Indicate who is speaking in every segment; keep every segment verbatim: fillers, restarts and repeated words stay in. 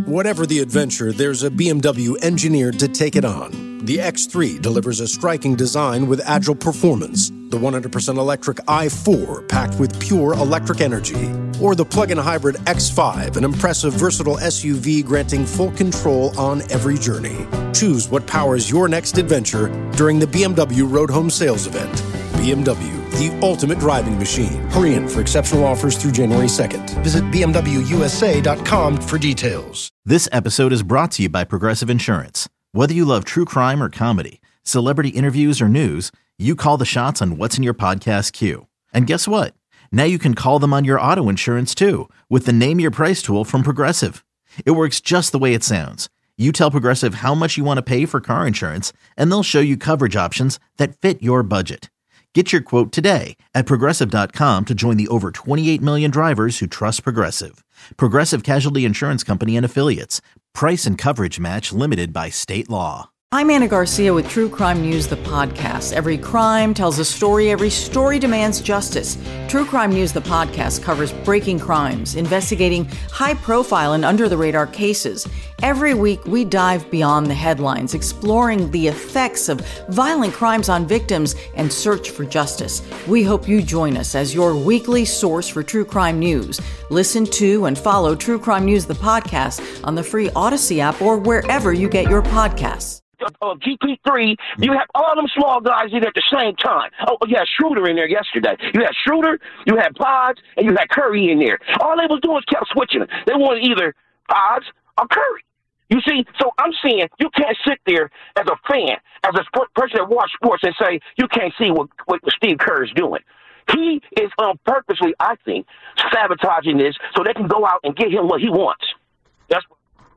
Speaker 1: Whatever the adventure, there's a B M W engineered to take it on. The X three delivers a striking design with agile performance. The one hundred percent electric i four, packed with pure electric energy. Or the plug-in hybrid X five, an impressive, versatile S U V granting full control on every journey. Choose what powers your next adventure during the B M W Road Home Sales Event. B M W, the ultimate driving machine. Hurry in for exceptional offers through January second. Visit B M W U S A dot com for details.
Speaker 2: This episode is brought to you by Progressive Insurance. Whether you love true crime or comedy, celebrity interviews or news, you call the shots on what's in your podcast queue. And guess what? Now you can call them on your auto insurance too with the Name Your Price tool from Progressive. It works just the way it sounds. You tell Progressive how much you want to pay for car insurance, and they'll show you coverage options that fit your budget. Get your quote today at Progressive dot com to join the over twenty-eight million drivers who trust Progressive. Progressive Casualty Insurance Company and Affiliates. Price and coverage match limited by state law.
Speaker 3: I'm Anna Garcia with True Crime News, the podcast. Every crime tells a story. Every story demands justice. True Crime News, the podcast, covers breaking crimes, investigating high-profile and under-the-radar cases. Every week, we dive beyond the headlines, exploring the effects of violent crimes on victims and search for justice. We hope you join us as your weekly source for True Crime News. Listen to and follow True Crime News, the podcast, on the free Odyssey app or wherever you get your podcasts.
Speaker 4: Uh, G P three, you have all them small guys in there at the same time. Oh, you had Schroeder in there yesterday. You had Schroeder, you had Pods, and you had Curry in there. All they was doing was kept switching it. They wanted either Pods or Curry. You see, so I'm saying you can't sit there as a fan, as a sport, person that watch sports and say you can't see what, what Steve Kerr is doing. He is um, purposely, I think, sabotaging this so they can go out and get him what he wants. That's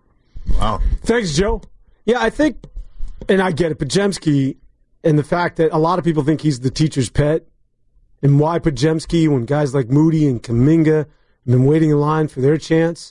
Speaker 5: Wow. Thanks, Joe. Yeah, I think... And I get it, Podziemski, and the fact that a lot of people think he's the teacher's pet, and why Podziemski when guys like Moody and Kuminga have been waiting in line for their chance.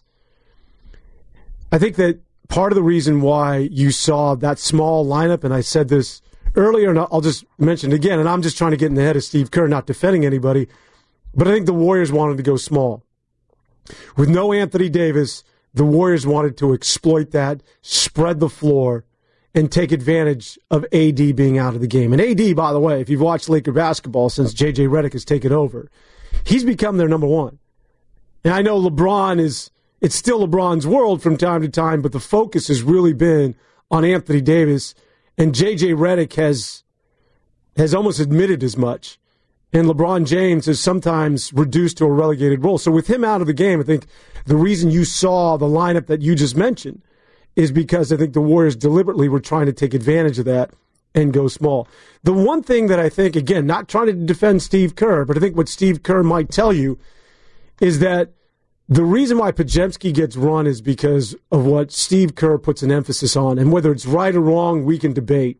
Speaker 5: I think that part of the reason why you saw that small lineup, and I said this earlier, and I'll just mention it again, and I'm just trying to get in the head of Steve Kerr, not defending anybody, but I think the Warriors wanted to go small. With no Anthony Davis, the Warriors wanted to exploit that, spread the floor, and take advantage of A D being out of the game. And A D, by the way, if you've watched Laker basketball since J J Redick has taken over, he's become their number one. And I know LeBron is, it's still LeBron's world from time to time, but the focus has really been on Anthony Davis, and J J Redick has, has almost admitted as much. And LeBron James is sometimes reduced to a relegated role. So with him out of the game, I think the reason you saw the lineup that you just mentioned is because I think the Warriors deliberately were trying to take advantage of that and go small. The one thing that I think, again, not trying to defend Steve Kerr, but I think what Steve Kerr might tell you is that the reason why Podziemski gets run is because of what Steve Kerr puts an emphasis on. And whether it's right or wrong, we can debate.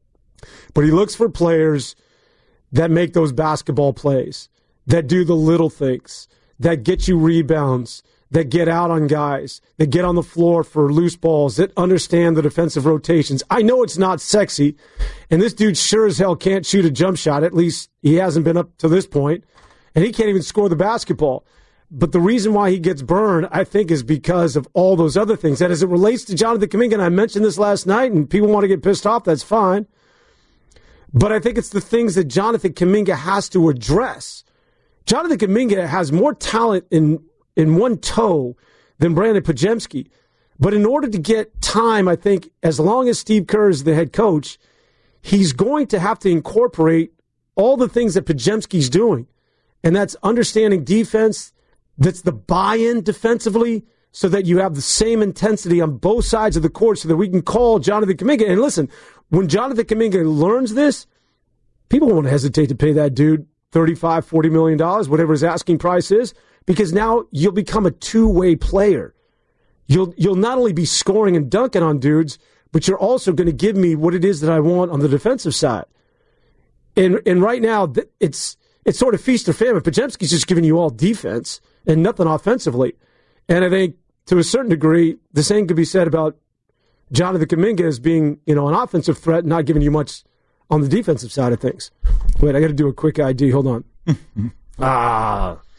Speaker 5: But he looks for players that make those basketball plays, that do the little things, that get you rebounds, that get out on guys, that get on the floor for loose balls, that understand the defensive rotations. I know it's not sexy, and this dude sure as hell can't shoot a jump shot. At least he hasn't been up to this point, and he can't even score the basketball. But the reason why he gets burned, I think, is because of all those other things. And as it relates to Jonathan Kuminga, and I mentioned this last night, and people want to get pissed off, that's fine. But I think it's the things that Jonathan Kuminga has to address. Jonathan Kuminga has more talent in in one toe than Brandon Podziemski. But in order to get time, I think, as long as Steve Kerr is the head coach, he's going to have to incorporate all the things that Podziemski's doing. And that's understanding defense, that's the buy-in defensively, so that you have the same intensity on both sides of the court so that we can call Jonathan Kuminga. And listen, when Jonathan Kuminga learns this, people won't hesitate to pay that dude thirty-five, forty million dollars, whatever his asking price is, because now you'll become a two-way player. You'll you'll not only be scoring and dunking on dudes, but you're also going to give me what it is that I want on the defensive side. And and right now, it's it's sort of feast or famine. Podziemski's just giving you all defense and nothing offensively. And I think, to a certain degree, the same could be said about Jonathan Kuminga as being, you know, an offensive threat and not giving you much on the defensive side of things. Wait, I got to do a quick I D. Hold on. ah,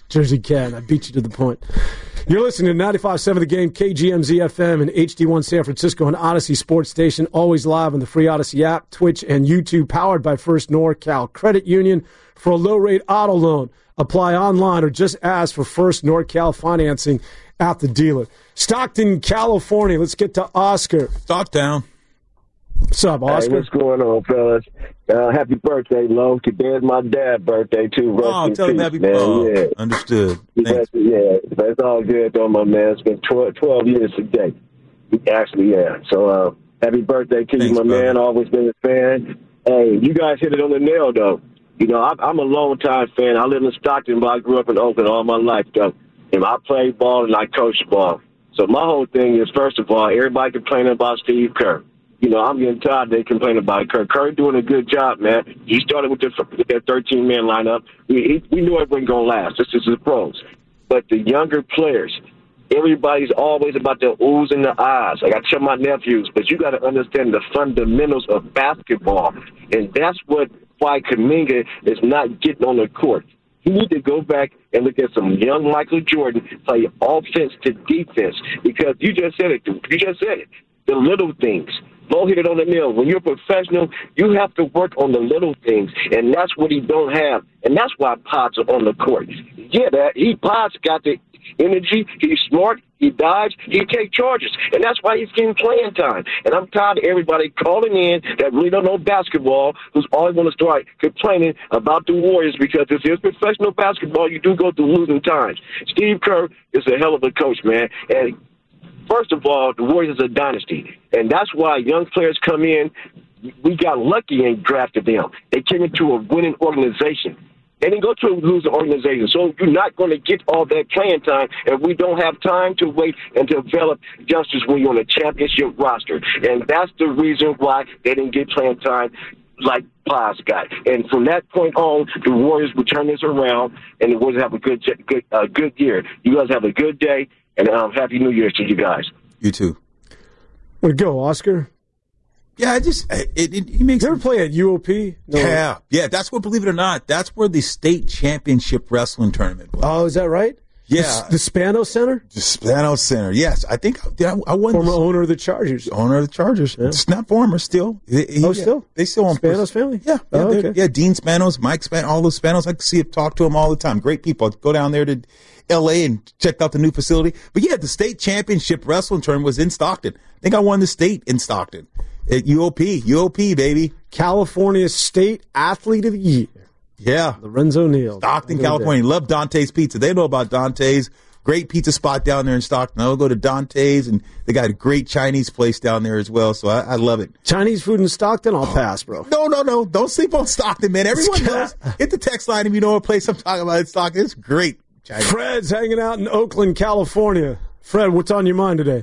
Speaker 5: Jersey Cat. I beat you to the point. You're listening to ninety-five point seven The Game, K G M Z F M, and H D one San Francisco, and Odyssey Sports Station. Always live on the free Odyssey app, Twitch, and YouTube. Powered by First NorCal Credit Union. For a low-rate auto loan, apply online or just ask for First NorCal financing at the dealer. Stockton, California. Let's get to Oscar.
Speaker 6: Stocktown.
Speaker 5: What's up, Oscar?
Speaker 7: Hey, what's going on, fellas? Uh, happy birthday, Lo. Today's my dad's birthday, too. Rest
Speaker 6: Oh,
Speaker 7: in
Speaker 6: tell him
Speaker 7: peace,
Speaker 6: happy
Speaker 7: man.
Speaker 6: birthday.
Speaker 7: Yeah.
Speaker 6: Understood.
Speaker 7: That's,
Speaker 6: Thanks.
Speaker 7: yeah, that's all good, though, my man. It's been twelve, twelve years today. Actually, yeah. So, uh, happy birthday to
Speaker 6: Thanks,
Speaker 7: you, my
Speaker 6: brother.
Speaker 7: man. Always been a fan. Hey, you guys hit it on the nail, though. You know, I'm, I'm a long-time fan. I live in Stockton, but I grew up in Oakland all my life, though. And I played ball and I coached ball. So my whole thing is, first of all, everybody complaining about Steve Kerr. You know, I'm getting tired they complaining about Kerr. Kerr doing a good job, man. He started with, the, with that thirteen-man lineup. We, we knew it wasn't going to last. This is the pros. But the younger players, everybody's always about the oohs and the ahs. Like I tell my nephews, but you got to understand the fundamentals of basketball. And that's what why Kuminga is not getting on the court. You need to go back and look at some young Michael Jordan play offense to defense, because you just said it, dude. You just said it. The little things. Mo hit it on the nail. When you're a professional, you have to work on the little things, and that's what he don't have. And that's why Potts are on the court. Yeah, that he Potts got the energy. He's smart. He dives. He takes charges. And that's why he's getting playing time. And I'm tired of everybody calling in that really don't know basketball, who's always going to start complaining about the Warriors, because this is professional basketball. You do go through losing times. Steve Kerr is a hell of a coach, man. And first of all, the Warriors is a dynasty. And that's why young players come in. We got lucky and drafted them. They came into a winning organization. They didn't go to a losing organization. So you're not going to get all that playing time, and we don't have time to wait and develop youngsters when you're on a championship roster. And that's the reason why they didn't get playing time like Paz got. And from that point on, the Warriors will turn this around, and the Warriors have a good good, uh, good year. You guys have a good day, and um, Happy New Year to you guys.
Speaker 6: You too.
Speaker 5: Where'd it go, Oscar?
Speaker 6: Yeah, I just it, it, it makes.
Speaker 5: You ever play at U O P? No.
Speaker 6: Yeah, yeah. That's what, believe it or not, that's where the state championship wrestling tournament was.
Speaker 5: Oh, is that right?
Speaker 6: Yeah,
Speaker 5: the, the Spano Center.
Speaker 6: The Spano Center. Yes, I think I, I won.
Speaker 5: Former
Speaker 6: the,
Speaker 5: owner of the Chargers.
Speaker 6: Owner of the Chargers. Yeah. It's not former still. He, he,
Speaker 5: oh, still.
Speaker 6: They still own
Speaker 5: Spanos family.
Speaker 6: Yeah, yeah,
Speaker 5: oh, okay.
Speaker 6: yeah. Dean Spanos, Mike Spanos, all those Spanos. I can see it, talk to them all the time. Great people. Go down there to L A and check out the new facility. But yeah, the state championship wrestling tournament was in Stockton. I think I won the state in Stockton. At U O P, U O P, baby.
Speaker 5: California State Athlete of the Year.
Speaker 6: Yeah.
Speaker 5: Lorenzo Neal.
Speaker 6: Stockton, California. Love Dante's Pizza. They know about Dante's. Great pizza spot down there in Stockton. I'll go to Dante's, and they got a great Chinese place down there as well, so I, I love it.
Speaker 5: Chinese food in Stockton? I'll pass, bro.
Speaker 6: No, no, no. Don't sleep on Stockton, man. Everyone knows. Hit the text line if you know what place I'm talking about in Stockton. It's great. Chinese.
Speaker 5: Fred's hanging out in Oakland, California. Fred, what's on your mind today?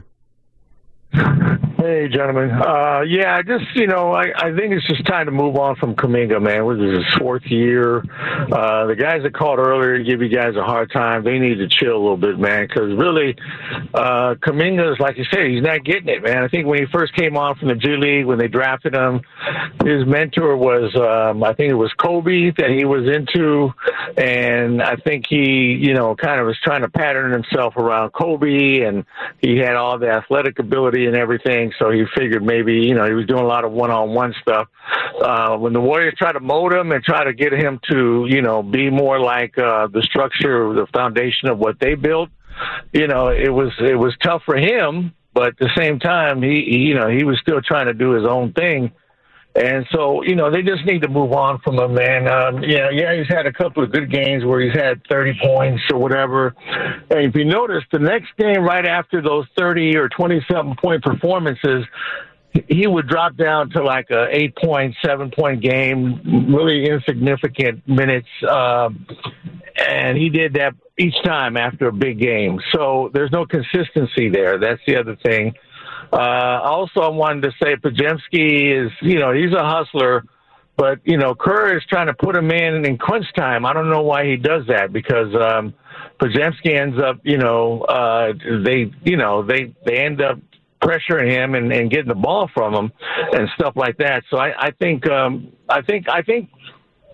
Speaker 8: Hey, gentlemen. Uh, yeah, just, you know, I, I think it's just time to move on from Kuminga, man. This is his fourth year. Uh, the guys that called earlier give you guys a hard time. They need to chill a little bit, man, because really, uh, Kuminga is, like you said, he's not getting it, man. I think when he first came on from the G League, when they drafted him, his mentor was, um, I think it was Kobe that he was into, and I think he, you know, kind of was trying to pattern himself around Kobe, and he had all the athletic ability and everything. So he figured maybe, you know, he was doing a lot of one-on-one stuff. Uh, when the Warriors tried to mold him and try to get him to, you know, be more like uh, the structure, the foundation of what they built, you know, it was it was tough for him. But at the same time, he, he you know, he was still trying to do his own thing. And so, you know, they just need to move on from him, man. Um, you know, yeah, he's had a couple of good games where he's had thirty points or whatever. And if you notice, the next game right after those thirty or twenty-something point performances, he would drop down to like a eight-point, seven-point game, really insignificant minutes. Um, and he did that each time after a big game. So there's no consistency there. That's the other thing. Uh, also, I wanted to say Podziemski is, you know, he's a hustler, but, you know, Kerr is trying to put him in in crunch time. I don't know why he does that, because um, Podziemski ends up, you know, uh, they, you know, they, they end up pressuring him and, and getting the ball from him and stuff like that. So I, I think, um, I think, I think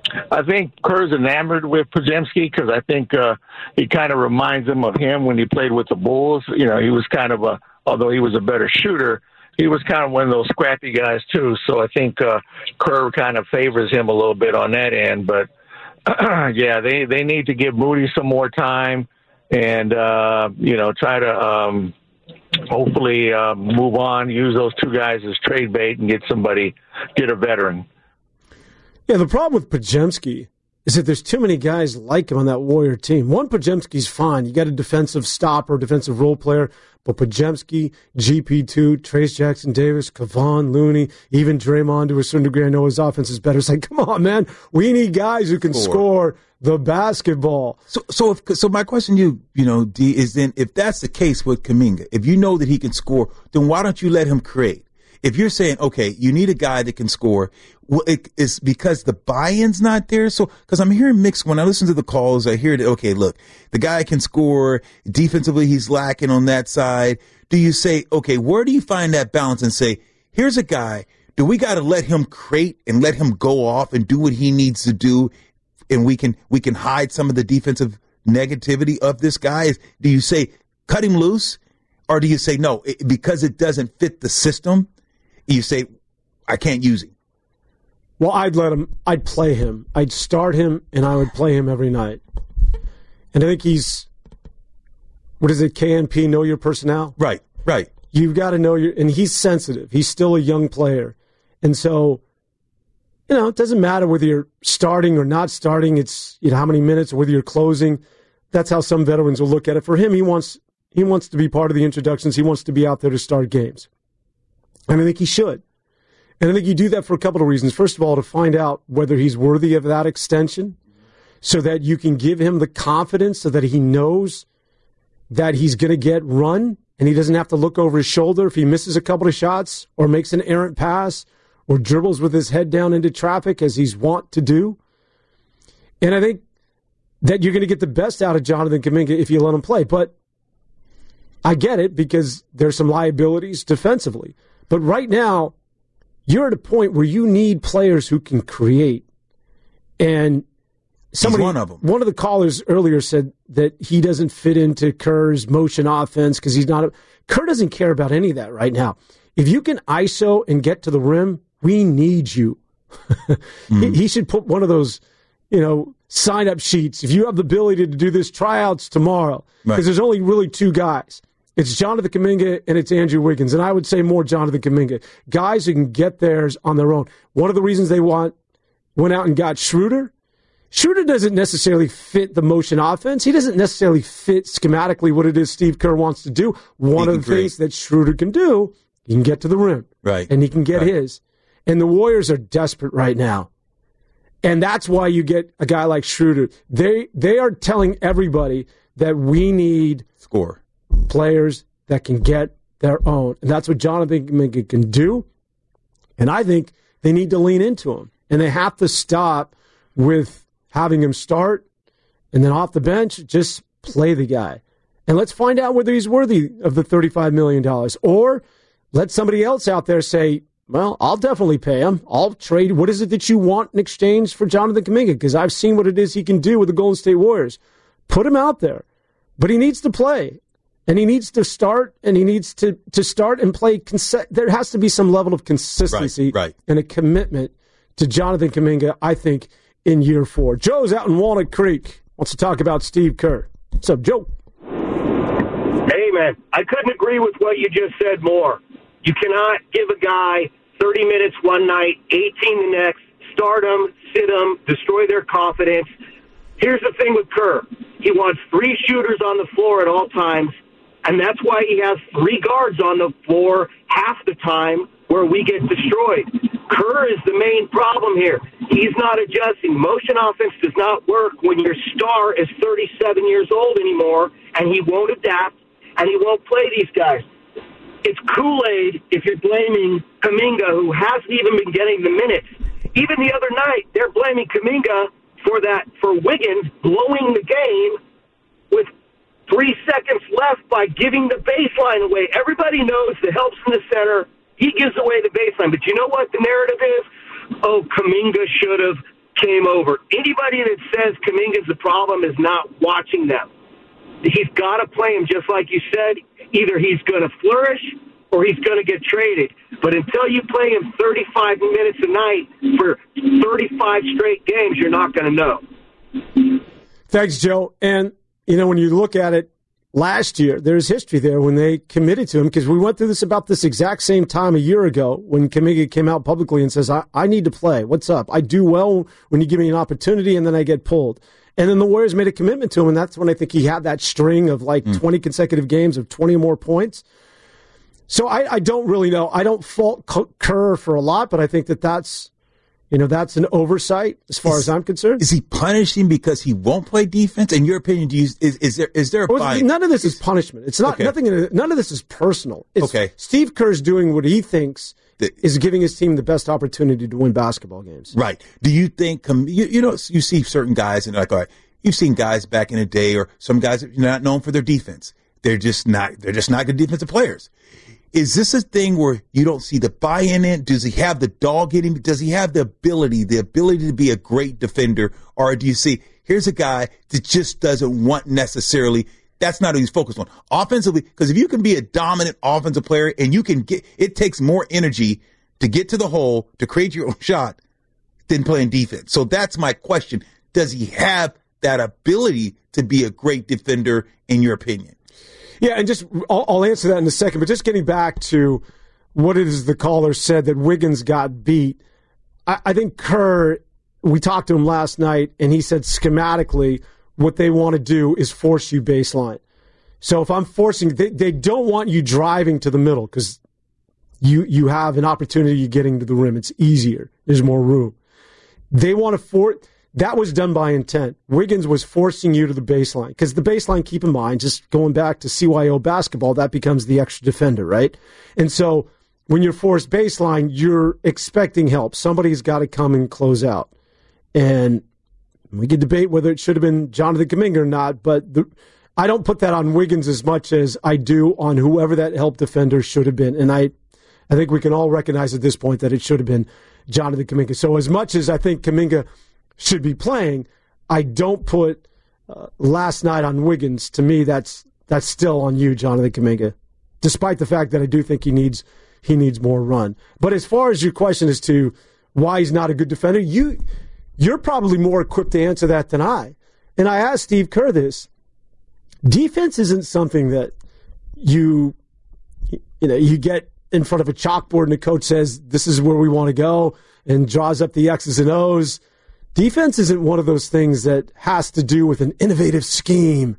Speaker 8: I think Kerr's enamored with Podziemski because I think uh, he kind of reminds him of him when he played with the Bulls. You know, he was kind of a, although he was a better shooter, he was kind of one of those scrappy guys too. So I think uh, Kerr kind of favors him a little bit on that end. But yeah, they, they need to give Moody some more time and, uh, you know, try to um, hopefully uh, move on, use those two guys as trade bait and get somebody, get a veteran.
Speaker 5: Yeah, the problem with Podziemski is that there's too many guys like him on that Warrior team. One, Podziemski's fine. You got a defensive stopper, defensive role player, but Podziemski, G P two, Trace Jackson Davis, Kevon Looney, even Draymond to a certain degree. I know his offense is better. It's like, come on, man. We need guys who can score, score the basketball.
Speaker 6: So, so, if, so my question to you, you know, D, is then if that's the case with Kuminga, if you know that he can score, then why don't you let him create? If you're saying, okay, you need a guy that can score, well, it, it's because the buy-in's not there. So, because I'm hearing mixed, when I listen to the calls, I hear that, okay, look, the guy can score, defensively he's lacking on that side. Do you say, okay, where do you find that balance and say, here's a guy, do we got to let him create and let him go off and do what he needs to do, and we can we can hide some of the defensive negativity of this guy? Do you say, cut him loose? Or do you say, no, it, because it doesn't fit the system, you say, I can't use him?
Speaker 5: Well, I'd let him, I'd play him. I'd start him, and I would play him every night. And I think he's, what is it, K N P, know your personnel?
Speaker 6: Right, right.
Speaker 5: You've got to know your, and he's sensitive. He's still a young player. And so, you know, it doesn't matter whether you're starting or not starting. It's, you know, how many minutes or whether you're closing. That's how some veterans will look at it. For him, he wants, he wants to be part of the introductions. He wants to be out there to start games. And I think he should. And I think you do that for a couple of reasons. First of all, to find out whether he's worthy of that extension so that you can give him the confidence so that he knows that he's going to get run and he doesn't have to look over his shoulder if he misses a couple of shots or makes an errant pass or dribbles with his head down into traffic as he's wont to do. And I think that you're going to get the best out of Jonathan Kuminga if you let him play. But I get it because there's some liabilities defensively. But right now, you're at a point where you need players who can create. And somebody,
Speaker 6: He's one of them.
Speaker 5: One of the callers earlier said that he doesn't fit into Kerr's motion offense because he's not a, Kerr doesn't care about any of that right now. If you can I S O and get to the rim, we need you. mm-hmm. he, he should put one of those, you know, sign-up sheets. If you have the ability to do this, tryouts tomorrow. Because right. there's only really two guys. It's Jonathan Kuminga and it's Andrew Wiggins. And I would say more Jonathan Kuminga. Guys who can get theirs on their own. One of the reasons they want went out and got Schroeder. Schroeder doesn't necessarily fit the motion offense. He doesn't necessarily fit schematically what it is Steve Kerr wants to do. One of the create. things that Schroeder can do, he can get to the rim.
Speaker 6: Right.
Speaker 5: And he can get
Speaker 6: right.
Speaker 5: his. And the Warriors are desperate right now. And that's why you get a guy like Schroeder. They they are telling everybody that we need
Speaker 6: score
Speaker 5: players that can get their own. And that's what Jonathan Kuminga can do. And I think they need to lean into him. And they have to stop with having him start and then off the bench, just play the guy. And let's find out whether he's worthy of the thirty-five million dollars. Or let somebody else out there say, well, I'll definitely pay him. I'll trade. What is it that you want in exchange for Jonathan Kuminga? Because I've seen what it is he can do with the Golden State Warriors. Put him out there. But he needs to play. And he needs to start, and he needs to, to start and play. Cons- there has to be some level of consistency
Speaker 6: right, right.
Speaker 5: and a commitment to Jonathan Kuminga, I think, in year four. Joe's out in Walnut Creek. Wants to talk about Steve Kerr. What's up, Joe?
Speaker 9: Hey, man. I couldn't agree with what you just said more. You cannot give a guy thirty minutes one night, eighteen the next, start him, sit him, destroy their confidence. Here's the thing with Kerr. He wants three shooters on the floor at all times, and that's why he has three guards on the floor half the time where we get destroyed. Kerr is the main problem here. He's not adjusting. Motion offense does not work when your star is thirty-seven years old anymore, and he won't adapt, and he won't play these guys. It's Kool-Aid if you're blaming Kuminga, who hasn't even been getting the minutes. Even the other night, they're blaming Kuminga for that, for Wiggins blowing the game with three seconds left by giving the baseline away. Everybody knows the help's in the center. He gives away the baseline. But you know what the narrative is? Oh, Kuminga should have came over. Anybody that says Kuminga's the problem is not watching them. He's got to play him just like you said. Either he's going to flourish or he's going to get traded. But until you play him thirty-five minutes a night for thirty-five straight games, you're not going to know.
Speaker 5: Thanks, Joe. And, you know, when you look at it, last year, there's history there when they committed to him, because we went through this about this exact same time a year ago when Kuminga came out publicly and says, I, I need to play. What's up? I do well when you give me an opportunity, and then I get pulled. And then the Warriors made a commitment to him, and that's when I think he had that string of like mm. twenty consecutive games of twenty or more points. So I, I don't really know. I don't fault Kerr for a lot, but I think that that's, you know, that's an oversight as far is, as I'm concerned.
Speaker 6: Is he punishing because he won't play defense? In your opinion, do you, is, is there is there a bias?
Speaker 5: None of this is punishment. It's not okay. nothing. None of this is personal. It's
Speaker 6: okay.
Speaker 5: Steve Kerr's doing what he thinks the, is giving his team the best opportunity to win basketball games.
Speaker 6: Right. Do you think you, you know you see certain guys and like all right, you've seen guys back in the day or some guys that are not known for their defense. They're just not. They're just not good defensive players. Is this a thing where you don't see the buy-in in? Does he have the dog in him? Does he have the ability, the ability to be a great defender? Or do you see, here's a guy that just doesn't want necessarily, that's not what he's focused on. Offensively, because if you can be a dominant offensive player and you can get, it takes more energy to get to the hole, to create your own shot than playing defense. So that's my question. Does he have that ability to be a great defender in your opinion?
Speaker 5: Yeah, and just I'll, I'll answer that in a second, but just getting back to what it is the caller said that Wiggins got beat. I, I think Kerr, we talked to him last night, and he said schematically what they want to do is force you baseline. So if I'm forcing, they, they don't want you driving to the middle because you you have an opportunity of getting to the rim. It's easier. There's more room. They want to force. That was done by intent. Wiggins was forcing you to the baseline because the baseline, keep in mind, just going back to C Y O basketball, that becomes the extra defender, right? And so when you're forced baseline, you're expecting help. Somebody's got to come and close out. And we could debate whether it should have been Jonathan Kuminga or not, but the, I don't put that on Wiggins as much as I do on whoever that help defender should have been. And I, I think we can all recognize at this point that it should have been Jonathan Kuminga. So as much as I think Kuminga should be playing, I don't put uh, last night on Wiggins. To me, that's that's still on you, Jonathan Kuminga, despite the fact that I do think he needs he needs more run. But as far as your question as to why he's not a good defender, you you're probably more equipped to answer that than I. And I asked Steve Kerr this. Defense isn't something that you you know you get in front of a chalkboard and the coach says this is where we want to go and draws up the X's and O's. Defense isn't one of those things that has to do with an innovative scheme.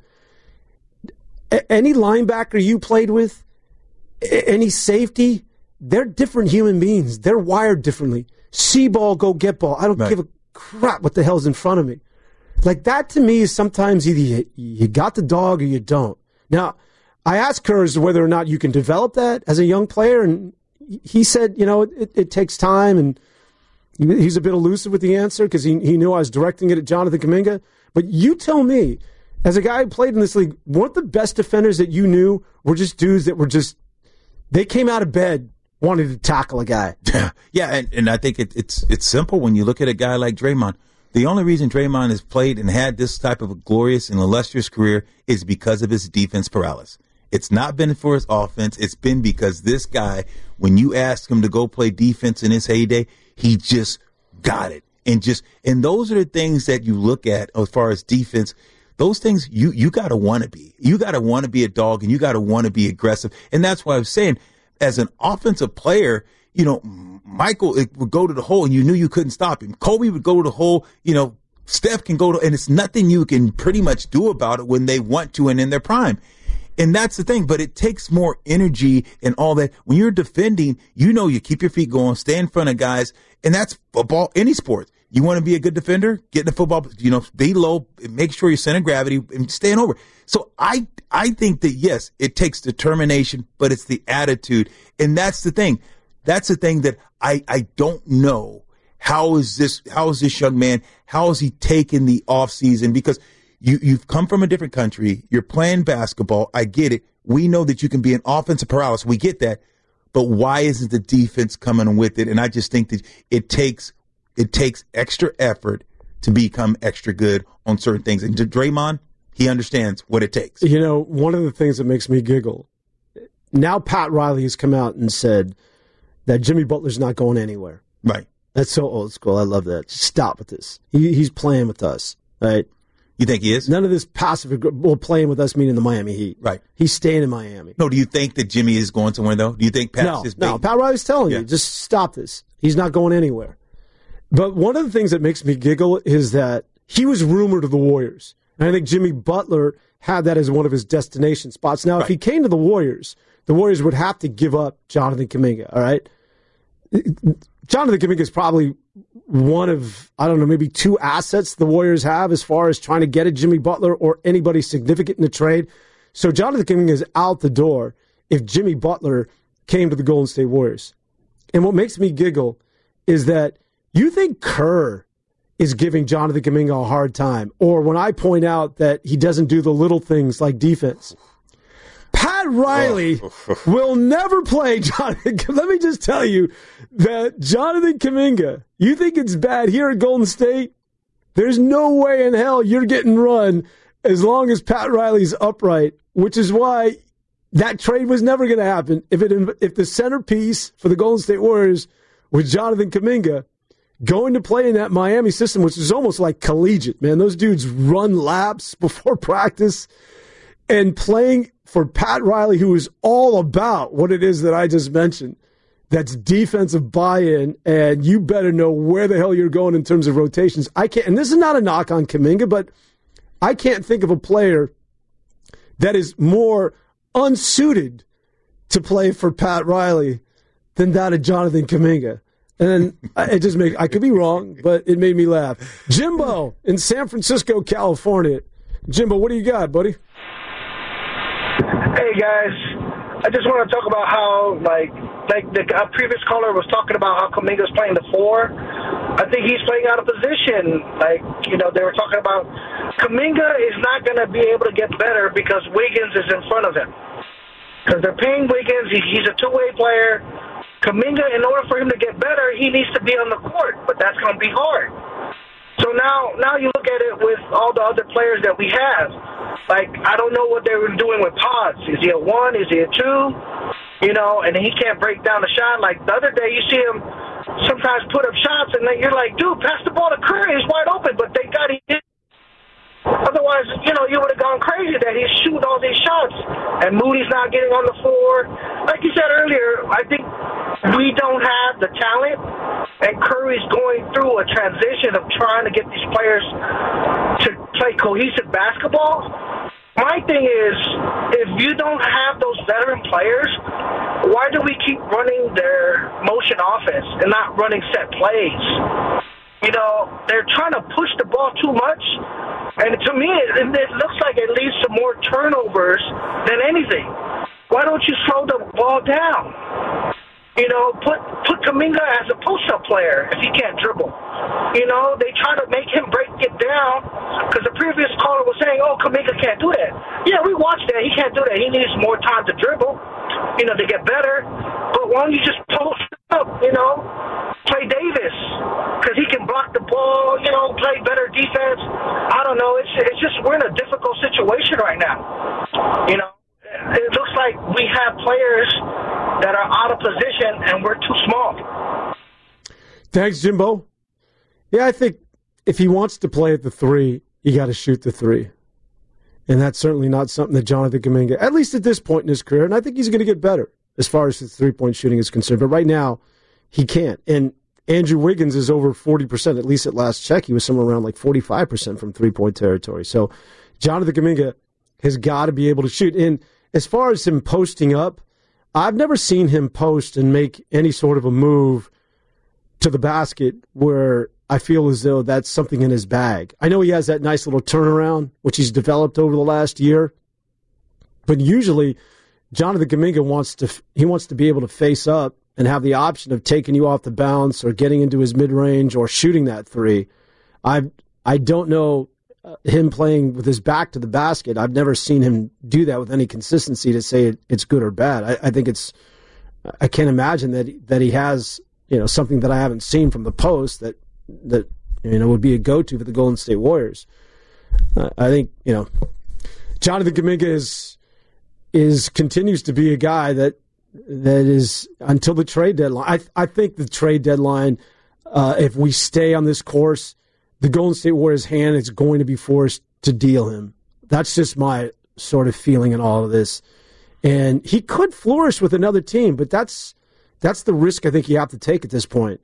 Speaker 5: A- any linebacker you played with, a- any safety, they're different human beings. They're wired differently. See ball, go get ball. I don't right. give a crap what the hell's in front of me. Like that to me is sometimes either you, you got the dog or you don't. Now, I asked Kerr as to whether or not you can develop that as a young player, and he said, you know, it, it takes time, and he's a bit elusive with the answer because he, he knew I was directing it at Jonathan Kuminga. But you tell me, as a guy who played in this league, weren't the best defenders that you knew were just dudes that were just, they came out of bed wanting to tackle a guy?
Speaker 6: Yeah, yeah, and, and I think it, it's it's simple when you look at a guy like Draymond. The only reason Draymond has played and had this type of a glorious and illustrious career is because of his defense paralysis. It's not been for his offense. It's been because this guy, when you ask him to go play defense in his heyday, he just got it. And just and those are the things that you look at as far as defense. Those things you you got to want to be. You got to want to be a dog, and you got to want to be aggressive. And that's why I was saying, as an offensive player, you know, Michael it would go to the hole, and you knew you couldn't stop him. Kobe would go to the hole. You know, Steph can go to, and it's nothing you can pretty much do about it when they want to and in their prime. And that's the thing, but it takes more energy and all that. When you're defending, you know you keep your feet going, stay in front of guys, and that's football, any sport. You want to be a good defender? Get in the football, you know, be low, make sure your center of gravity, and staying over. So I I think that, yes, it takes determination, but it's the attitude. And that's the thing. That's the thing that I, I don't know. How is this, how is this young man, how is he taking the offseason? Because You, you've come from a different country. You're playing basketball. I get it. We know that you can be an offensive paralysis. We get that. But why isn't the defense coming with it? And I just think that it takes it takes extra effort to become extra good on certain things. And Draymond, he understands what it takes.
Speaker 5: You know, one of the things that makes me giggle, now Pat Riley has come out and said that Jimmy Butler's not going anywhere.
Speaker 6: Right.
Speaker 5: That's so old school. I love that. Just stop with this. He, he's playing with us, right?
Speaker 6: You think he is?
Speaker 5: None of this passive, well, playing with us meaning the Miami Heat.
Speaker 6: Right.
Speaker 5: He's staying in Miami.
Speaker 6: No, do you think that Jimmy is going somewhere, though? Do you think Pat's
Speaker 5: no,
Speaker 6: is
Speaker 5: No, Pat Riley's telling yeah. you, just stop this. He's not going anywhere. But one of the things that makes me giggle is that he was rumored to the Warriors. And I think Jimmy Butler had that as one of his destination spots. Now, right. if he came to the Warriors, the Warriors would have to give up Jonathan Kuminga, all right? Jonathan Kuminga is probably one of, I don't know, maybe two assets the Warriors have as far as trying to get at Jimmy Butler or anybody significant in the trade. So Jonathan Kuminga is out the door if Jimmy Butler came to the Golden State Warriors. And what makes me giggle is that you think Kerr is giving Jonathan Kuminga a hard time, or when I point out that he doesn't do the little things like defense. Pat Riley will never play Jonathan. Let me just tell you that Jonathan Kuminga, you think it's bad here at Golden State? There's no way in hell you're getting run as long as Pat Riley's upright, which is why that trade was never going to happen. If it if the centerpiece for the Golden State Warriors was Jonathan Kuminga going to play in that Miami system, which is almost like collegiate, man. Those dudes run laps before practice, and playing for Pat Riley, who is all about what it is that I just mentioned. That's defensive buy-in, and you better know where the hell you're going in terms of rotations. I can't, and this is not a knock on Kuminga, but I can't think of a player that is more unsuited to play for Pat Riley than that of Jonathan Kuminga. And it just made, I could be wrong, but it made me laugh. Jimbo in San Francisco, California. Jimbo, what do you got, buddy?
Speaker 10: Hey, guys. I just want to talk about how, like, like the uh, previous caller was talking about how Kuminga's playing the four. I think he's playing out of position. Like, you know, they were talking about Kuminga is not going to be able to get better because Wiggins is in front of him. Because they're paying Wiggins. He, he's a two-way player. Kuminga, in order for him to get better, he needs to be on the court, but that's going to be hard. So now, now you look at it with all the other players that we have. Like, I don't know what they were doing with Pods. Is he a one? Is he a two? You know, and he can't break down the shot. Like, the other day, you see him sometimes put up shots, and then you're like, dude, pass the ball to Curry. He's wide open, but thank God he did. Otherwise, you know, you would have gone crazy that he's shooting all these shots, and Moody's not getting on the floor. Like you said earlier, I think we don't have the talent, and Curry's going through a transition of trying to get these players to play cohesive basketball. My thing is, if you don't have those veteran players, why do we keep running their motion offense and not running set plays? You know, they're trying to push the ball too much. And to me, it, it looks like it leads to more turnovers than anything. Why don't you slow the ball down? You know, put put Kuminga as a post-up player if he can't dribble. You know, they try to make him break it down because the previous caller was saying, oh, Kuminga can't do that. Yeah, we watched that. He can't do that. He needs more time to dribble, you know, to get better. But why don't you just post up, you know, play Davis because he can block the ball, you know, play better defense. I don't know. It's, it's just we're in a difficult situation right now, you know. It looks like we have players that are out of position and we're too small.
Speaker 5: Thanks, Jimbo. Yeah, I think if he wants to play at the three, you got to shoot the three. And that's certainly not something that Jonathan Kuminga, at least at this point in his career, and I think he's going to get better as far as his three-point shooting is concerned. But right now, he can't. And Andrew Wiggins is over forty percent, at least at last check. He was somewhere around like forty-five percent from three-point territory. So Jonathan Kuminga has got to be able to shoot. And as far as him posting up, I've never seen him post and make any sort of a move to the basket where I feel as though that's something in his bag. I know he has that nice little turnaround, which he's developed over the last year. But usually, Jonathan Kuminga wants to he wants to be able to face up and have the option of taking you off the bounce or getting into his mid-range or shooting that three. I I don't know him playing with his back to the basket. I've never seen him do that with any consistency to say it, it's good or bad. I, I think it's – I can't imagine that that he has, you know, something that I haven't seen from the post that that you know, would be a go-to for the Golden State Warriors. Uh, I think, you know, Jonathan Kuminga is is continues to be a guy that that is until the trade deadline. I I think the trade deadline, uh, if we stay on this course, the Golden State Warriors' hand is going to be forced to deal him. That's just my sort of feeling in all of this. And he could flourish with another team, but that's that's the risk I think you have to take at this point.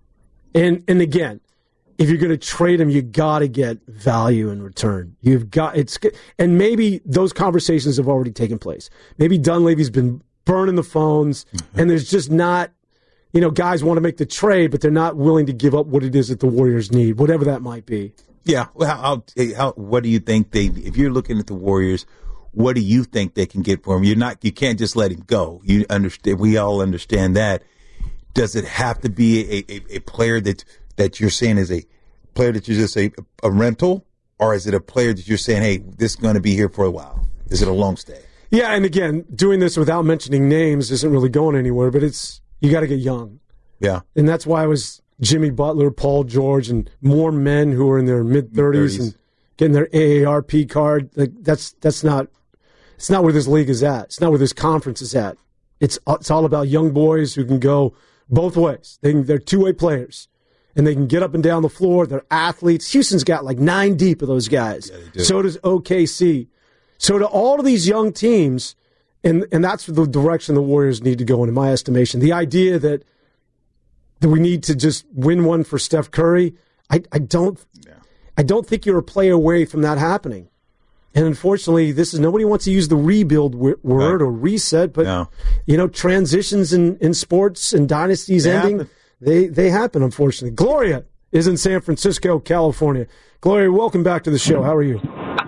Speaker 5: And and again, if you're going to trade him, you got to get value in return. You've got it's and maybe those conversations have already taken place. Maybe Dunleavy's been burning the phones, mm-hmm. and there's just not, you know, guys want to make the trade, but they're not willing to give up what it is that the Warriors need, whatever that might be.
Speaker 6: Yeah. Well, how, how, what do you think they? If you're looking at the Warriors, what do you think they can get for him? You're not. You can't just let him go. You understand? We all understand that. Does it have to be a, a, a player that that you're saying is a player that you're just a, a rental, or is it a player that you're saying, hey, this is going to be here for a while? Is it a long stay?
Speaker 5: Yeah, and again, doing this without mentioning names isn't really going anywhere. But it's you got to get young.
Speaker 6: Yeah,
Speaker 5: and that's why I was Jimmy Butler, Paul George, and more men who are in their mid thirties and getting their A A R P card. Like that's that's not it's not where this league is at. It's not where this conference is at. It's it's all about young boys who can go both ways. They can, they're two-way players, and they can get up and down the floor. They're athletes. Houston's got like nine deep of those guys.
Speaker 6: Yeah, do.
Speaker 5: So does O K C. So to all of these young teams, and and that's the direction the Warriors need to go in, in my estimation. The idea that that we need to just win one for Steph Curry, I, I don't yeah. I don't think you're a play away from that happening. And unfortunately, this is nobody wants to use the rebuild w- word right. or reset, but
Speaker 6: no.
Speaker 5: you know, transitions in, in sports and dynasties
Speaker 6: they
Speaker 5: ending,
Speaker 6: happen.
Speaker 5: they they happen, unfortunately. Gloria is in San Francisco, California. Gloria, welcome back to the show. How are you?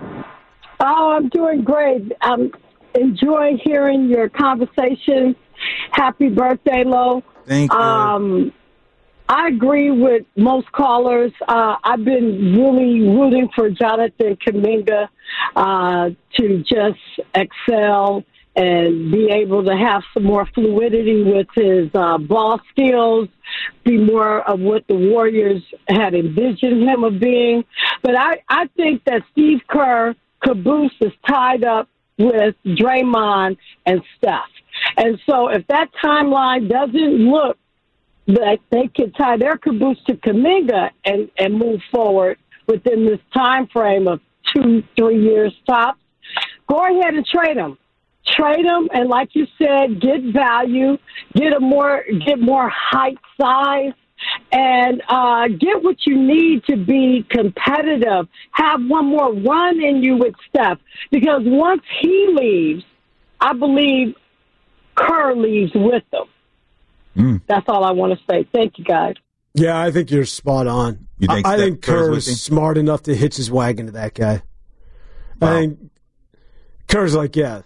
Speaker 11: Oh, I'm doing great. I'm enjoying hearing your conversation. Happy birthday, Lo.
Speaker 6: Thank you.
Speaker 11: Um, I agree with most callers. Uh, I've been really rooting for Jonathan Kuminga uh, to just excel and be able to have some more fluidity with his uh, ball skills, be more of what the Warriors had envisioned him of being. But I, I think that Steve Kerr caboose is tied up with Draymond and Steph. And so if that timeline doesn't look that they can tie their caboose to Kuminga and, and move forward within this time frame of two, three years tops, go ahead and trade him. Trade him, and like you said, get value, get a more, get more height, size, and uh, get what you need to be competitive. Have one more run in you with Steph, because once he leaves, I believe Kerr leaves with them. Mm. That's all I want to say. Thank you, guys.
Speaker 5: Yeah, I think you're spot on.
Speaker 6: You think
Speaker 5: I, I think Kerr
Speaker 6: is
Speaker 5: is smart enough to hitch his wagon to that guy. Wow. I think Kerr's like, yeah,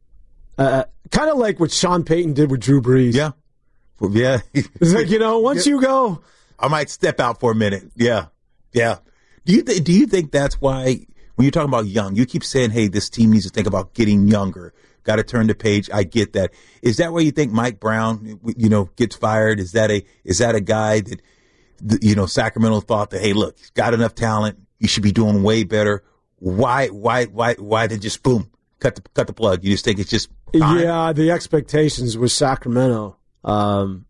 Speaker 5: uh, kind of like what Sean Payton did with Drew Brees.
Speaker 6: Yeah. Well, yeah.
Speaker 5: It's like, you know, once you go,
Speaker 6: I might step out for a minute. Yeah. Yeah. Do you th- do you think that's why when you're talking about young, you keep saying, hey, this team needs to think about getting younger. Got to turn the page. I get that. Is that where you think Mike Brown, you know, gets fired? Is that a is that a guy that, you know, Sacramento thought that, hey, look, he's got enough talent. He should be doing way better. Why why why why did just boom cut the cut the plug? You just think it's just time?
Speaker 5: Yeah, the expectations with Sacramento. Um,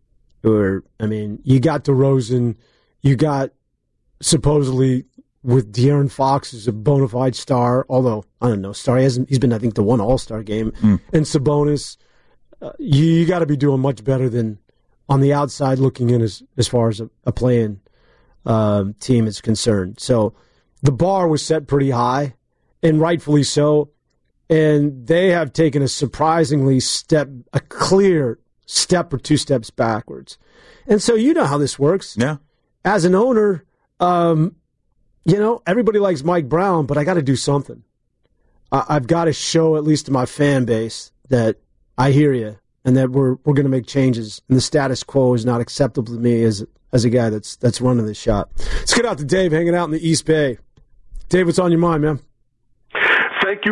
Speaker 5: or I mean, you got DeRozan, you got supposedly with De'Aaron Fox as a bona fide star, although I don't know, star he hasn't. He's been, I think, the one All Star game, mm. and Sabonis. Uh, you you got to be doing much better than on the outside looking in as as far as a, a playing um, team is concerned. So the bar was set pretty high, and rightfully so. And they have taken a surprisingly step, a clear step or two steps backwards. And so you know how this works.
Speaker 6: Yeah.
Speaker 5: As an owner, um, you know, everybody likes Mike Brown, but I got to do something. I, I've got to show, at least to my fan base, that I hear you and that we're we're going to make changes. And the status quo is not acceptable to me as as a guy that's that's running this shop. Let's get out to Dave hanging out in the East Bay. Dave, what's on your mind, man?
Speaker 12: Thank you for taking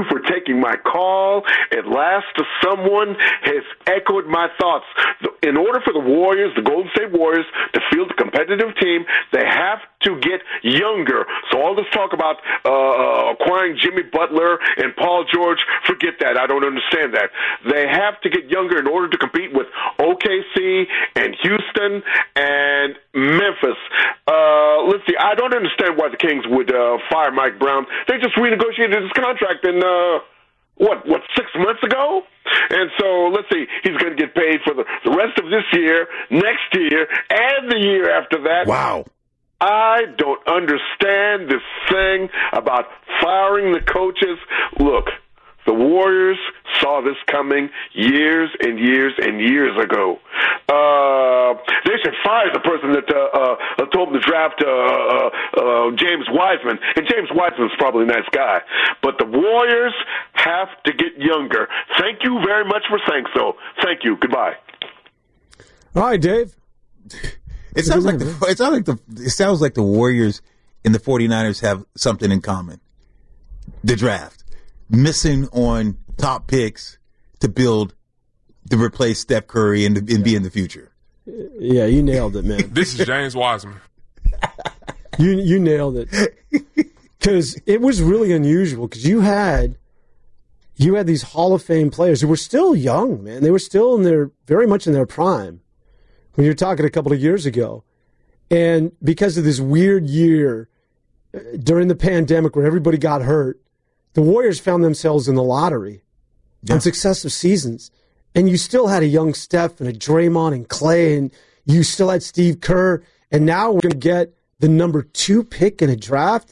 Speaker 12: taking my call. At last, someone has echoed my thoughts. In order for the Warriors, the Golden State Warriors, to field a competitive team, they have to get younger. So all this talk about uh, acquiring Jimmy Butler and Paul George, forget that. I don't understand that. They have to get younger in order to compete with O K C and Houston and Memphis. Uh, let's see. I don't understand why the Kings would uh, fire Mike Brown. They just renegotiated his contract in uh, what what six months ago, and so let's see. He's going to get paid for the, the rest of this year, next year, and the year after that.
Speaker 6: Wow.
Speaker 12: I don't understand this thing about firing the coaches. Look, the Warriors saw this coming years and years and years ago. Uh, they should fire the person that uh, uh, told them to draft uh, uh, uh, James Wiseman. And James Wiseman's probably a nice guy. But the Warriors have to get younger. Thank you very much for saying so. Thank you. Goodbye.
Speaker 5: All right, Dave.
Speaker 6: It sounds like the, it sounds like the it sounds like the Warriors and the 49ers have something in common. The draft. Missing on top picks to build to replace Steph Curry and, and be in the future.
Speaker 5: Yeah, you nailed it, man.
Speaker 13: This is James Wiseman.
Speaker 5: You you nailed it. Because it was really unusual because you had you had these Hall of Fame players who were still young, man. They were still in their very much in their prime when you're talking a couple of years ago. And because of this weird year uh, during the pandemic where everybody got hurt, the Warriors found themselves in the lottery yeah. on successive seasons. And you still had a young Steph and a Draymond and Clay, and you still had Steve Kerr. And now we're going to get the number two pick in a draft.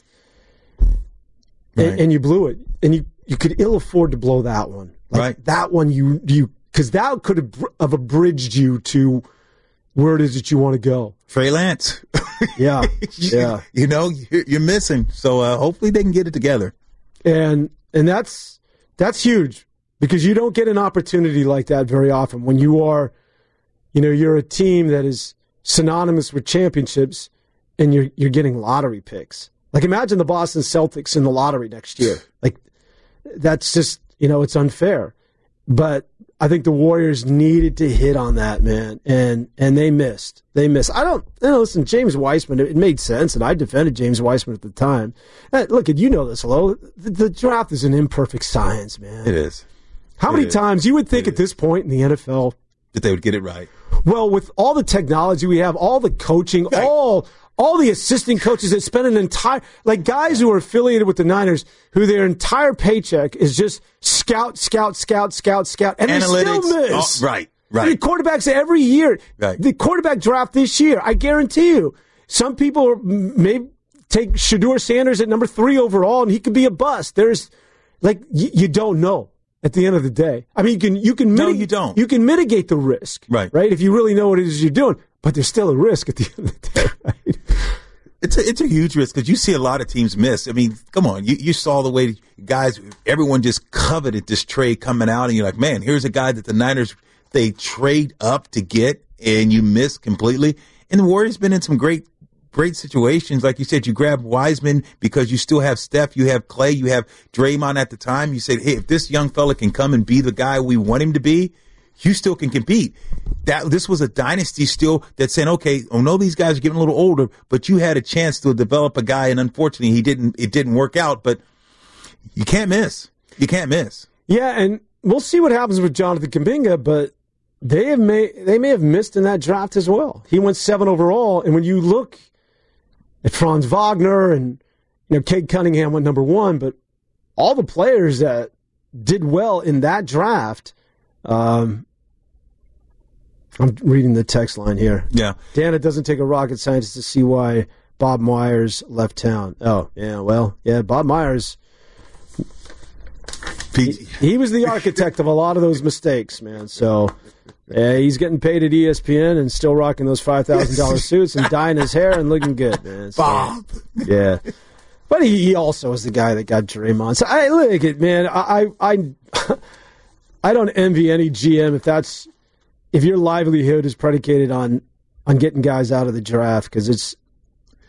Speaker 6: Right.
Speaker 5: And, and you blew it. And you, you could ill afford to blow that one. Like
Speaker 6: right.
Speaker 5: That one, you you because that could have, have abridged you to where it is that you want to go.
Speaker 6: Trey Lance.
Speaker 5: Yeah. Yeah.
Speaker 6: You know, you're, you're missing. So uh, hopefully they can get it together.
Speaker 5: And and that's that's huge because you don't get an opportunity like that very often when you are, you know, you're a team that is synonymous with championships and you're you're getting lottery picks. Like imagine the Boston Celtics in the lottery next year. Like that's just, you know, it's unfair. But I think the Warriors needed to hit on that, man, and and they missed. They missed. I don't, you know, listen, James Wiseman, it made sense, and I defended James Wiseman at the time. Uh, look, you know this, hello. The, the draft is an imperfect science, man.
Speaker 6: It is.
Speaker 5: How
Speaker 6: it
Speaker 5: many
Speaker 6: is.
Speaker 5: times you would think
Speaker 6: it
Speaker 5: at this point in the N F L
Speaker 6: that they would get it right?
Speaker 5: Well, with all the technology we have, all the coaching,
Speaker 6: right.
Speaker 5: all all the assistant coaches that spend an entire, like guys who are affiliated with the Niners, who their entire paycheck is just scout, scout, scout, scout, scout, and
Speaker 6: Analytics.
Speaker 5: they still miss.
Speaker 6: Oh, right, right.
Speaker 5: The quarterbacks every year.
Speaker 6: Right.
Speaker 5: The quarterback draft this year, I guarantee you, some people are, may take Shedeur Sanders at number three overall, and he could be a bust. There's, like, y- you don't know. At the end of the day, I mean, you can you can
Speaker 6: no,
Speaker 5: mitig-
Speaker 6: you don't.
Speaker 5: You can mitigate the risk,
Speaker 6: right?
Speaker 5: Right, if you really know what it is you're doing, but there's still a risk at the end of the day. Right?
Speaker 6: It's a, it's a huge risk because you see a lot of teams miss. I mean, come on, you you saw the way guys, everyone just coveted this trade coming out, and you're like, man, here's a guy that the Niners they trade up to get, and you miss completely. And the Warriors been in some great. Great situations. Like you said, you grab Wiseman because you still have Steph, you have Clay, you have Draymond at the time. You said, hey, if this young fella can come and be the guy we want him to be, you still can compete. That This was a dynasty still that's saying, okay, I know these guys are getting a little older, but you had a chance to develop a guy, and unfortunately he didn't. It didn't work out, but you can't miss. You can't miss.
Speaker 5: Yeah, and we'll see what happens with Jonathan Kuminga, but they have may, they may have missed in that draft as well. He went seven overall, and when you look at Franz Wagner and, you know, Cade Cunningham went number one, but all the players that did well in that draft, um, I'm reading the text line here.
Speaker 6: Yeah.
Speaker 5: Dan, it doesn't take a rocket scientist to see why Bob Myers left town. Oh, yeah, well, yeah, Bob Myers, he, he was the architect of a lot of those mistakes, man, so... Yeah, he's getting paid at E S P N and still rocking those five thousand dollars suits and dyeing his hair and looking good, man. So,
Speaker 6: Bob.
Speaker 5: Yeah. But he, he also was the guy that got Draymond. So, I look at, man, I, I, I don't envy any G M if that's, if your livelihood is predicated on, on getting guys out of the draft, because it's,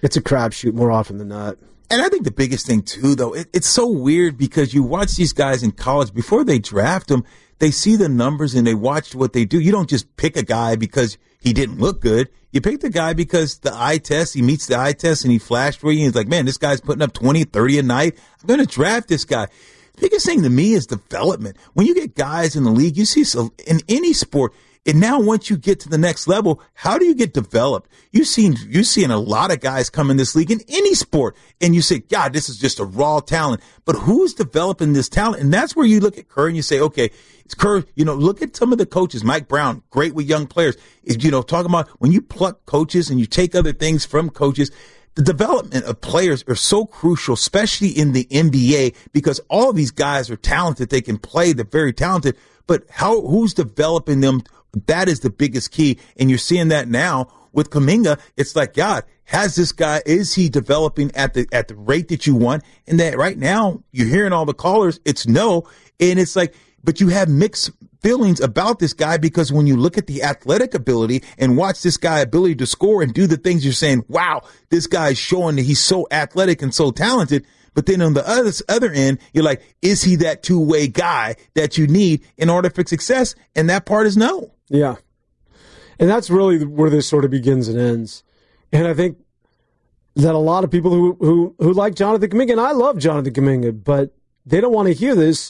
Speaker 5: it's a crapshoot more often than not.
Speaker 6: And I think the biggest thing, too, though, it, it's so weird because you watch these guys in college, before they draft them, they see the numbers and they watch what they do. You don't just pick a guy because he didn't look good. You pick the guy because the eye test, he meets the eye test and he flashed for you. And he's like, man, this guy's putting up twenty, thirty a night. I'm going to draft this guy. The biggest thing to me is development. When you get guys in the league, you see so in any sport, and now once you get to the next level, how do you get developed? You've seen, you've seen a lot of guys come in this league in any sport, and you say, God, this is just a raw talent. But who's developing this talent? And that's where you look at Kerr and you say, okay, it's Kerr, you know, look at some of the coaches. Mike Brown, great with young players. You know, talking about when you pluck coaches and you take other things from coaches, the development of players are so crucial, especially in the N B A, because all of these guys are talented. They can play. They're very talented. But how, who's developing them? That is the biggest key. And you're seeing that now with Kuminga. It's like, God, has this guy, is he developing at the, at the rate that you want? And that right now you're hearing all the callers. It's no. And it's like, but you have mixed feelings about this guy because when you look at the athletic ability and watch this guy ability to score and do the things, you're saying, wow, this guy's showing that he's so athletic and so talented. But then on the other, other end, you're like, is he that two-way guy that you need in order for success? And that part is no.
Speaker 5: Yeah. And that's really where this sort of begins and ends. And I think that a lot of people who, who, who like Jonathan Kuminga, and I love Jonathan Kuminga, but they don't want to hear this.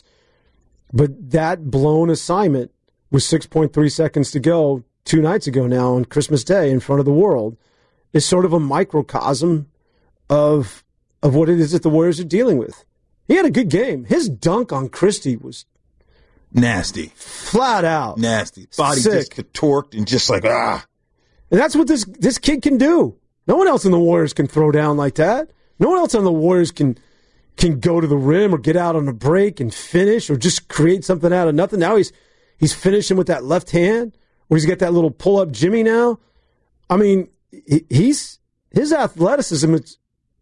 Speaker 5: But that blown assignment with six point three seconds to go two nights ago now on Christmas Day in front of the world is sort of a microcosm of of what it is that the Warriors are dealing with. He had a good game. His dunk on Christie was
Speaker 6: nasty.
Speaker 5: Flat out.
Speaker 6: Nasty. Body
Speaker 5: Sick.
Speaker 6: just contorted and just like, ah.
Speaker 5: And that's what this this kid can do. No one else in the Warriors can throw down like that. No one else on the Warriors can can go to the rim or get out on a break and finish or just create something out of nothing. Now he's he's finishing with that left hand, or he's got that little pull-up Jimmy now. I mean, he's his athleticism, it's,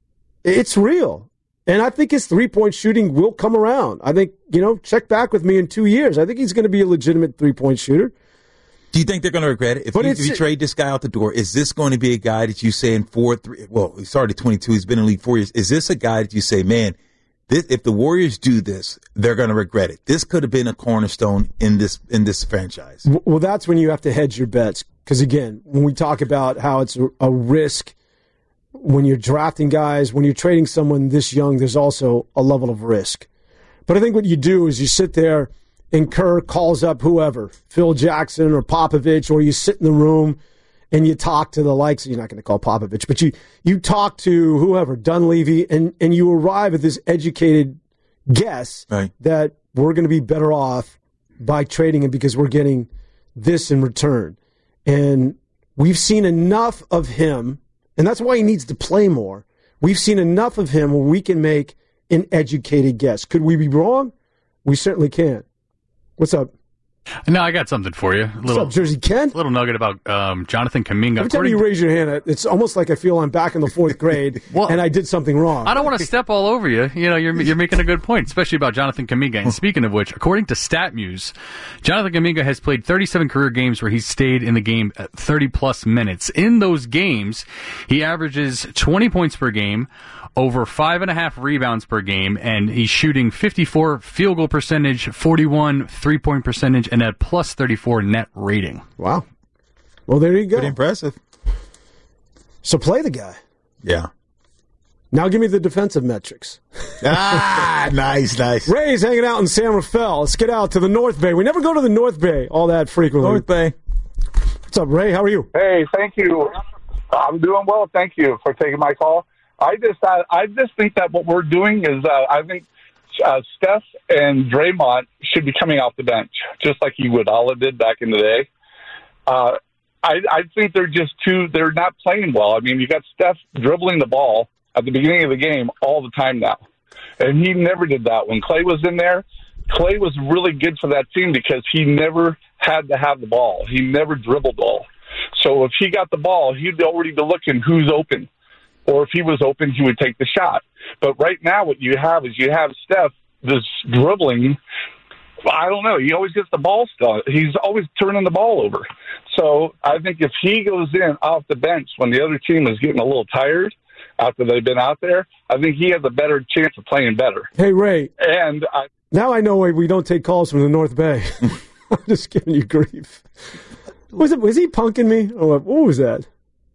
Speaker 5: it's real. And I think his three-point shooting will come around. I think, you know, check back with me in two years. I think he's going to be a legitimate three-point shooter.
Speaker 6: Do you think they're going to regret it? If, you, if you trade this guy out the door, is this going to be a guy that you say in four, three, well, he started at twenty-two, he's been in the league four years. Is this a guy that you say, man, this, if the Warriors do this, they're going to regret it? This could have been a cornerstone in this in this franchise.
Speaker 5: Well, that's when you have to hedge your bets. Because, again, when we talk about how it's a, a risk when you're drafting guys, when you're trading someone this young, there's also a level of risk. But I think what you do is you sit there and Kerr calls up whoever, Phil Jackson or Popovich, or you sit in the room and you talk to the likes, you're not going to call Popovich, but you you talk to whoever, Dunleavy, and, and you arrive at this educated guess
Speaker 6: right.
Speaker 5: that we're going to be better off by trading him because we're getting this in return. And we've seen enough of him, and that's why he needs to play more. We've seen enough of him where we can make an educated guess. Could we be wrong? We certainly can. What's up?
Speaker 13: No, I got something for you. A little,
Speaker 5: What's up, Jersey Ken?
Speaker 13: Little nugget about um, Jonathan Kuminga.
Speaker 5: Every time you raise your hand, it's almost like I feel I'm back in the fourth grade well, and I did something wrong.
Speaker 13: I don't want to step all over you. You know, you're you're making a good point, especially about Jonathan Kuminga. And speaking of which, according to StatMuse, Jonathan Kuminga has played thirty-seven career games where he's stayed in the game at thirty plus minutes. In those games, he averages twenty points per game, over five and a half rebounds per game, and he's shooting fifty-four field goal percentage, forty-one three-point percentage, and a plus thirty-four net rating.
Speaker 5: Wow. Well, there you go.
Speaker 6: Pretty impressive.
Speaker 5: So play the guy.
Speaker 6: Yeah.
Speaker 5: Now give me the defensive metrics.
Speaker 6: Ah, nice, nice.
Speaker 5: Ray's hanging out in San Rafael. Let's get out to the North Bay. We never go to the North Bay all that frequently.
Speaker 6: North Bay.
Speaker 5: What's up, Ray? How are you?
Speaker 14: Hey, thank you. I'm doing well. Thank you for taking my call. I just I, I just think that what we're doing is uh, I think uh, Steph and Draymond should be coming off the bench, just like Iguodala did back in the day. Uh, I, I think they're just too – they're not playing well. I mean, you got Steph dribbling the ball at the beginning of the game all the time now, and he never did that. When Klay was in there, Klay was really good for that team because he never had to have the ball. He never dribbled the ball. So if he got the ball, he'd already be looking who's open. Or if he was open, he would take the shot. But right now what you have is you have Steph just dribbling. I don't know. He always gets the ball still. He's always turning the ball over. So I think if he goes in off the bench when the other team is getting a little tired, after they've been out there, I think he has a better chance of playing better.
Speaker 5: Hey, Ray.
Speaker 14: And I,
Speaker 5: now I know why we don't take calls from the North Bay. I'm just giving you grief. Was it? Was he punking me? Or what, what was that?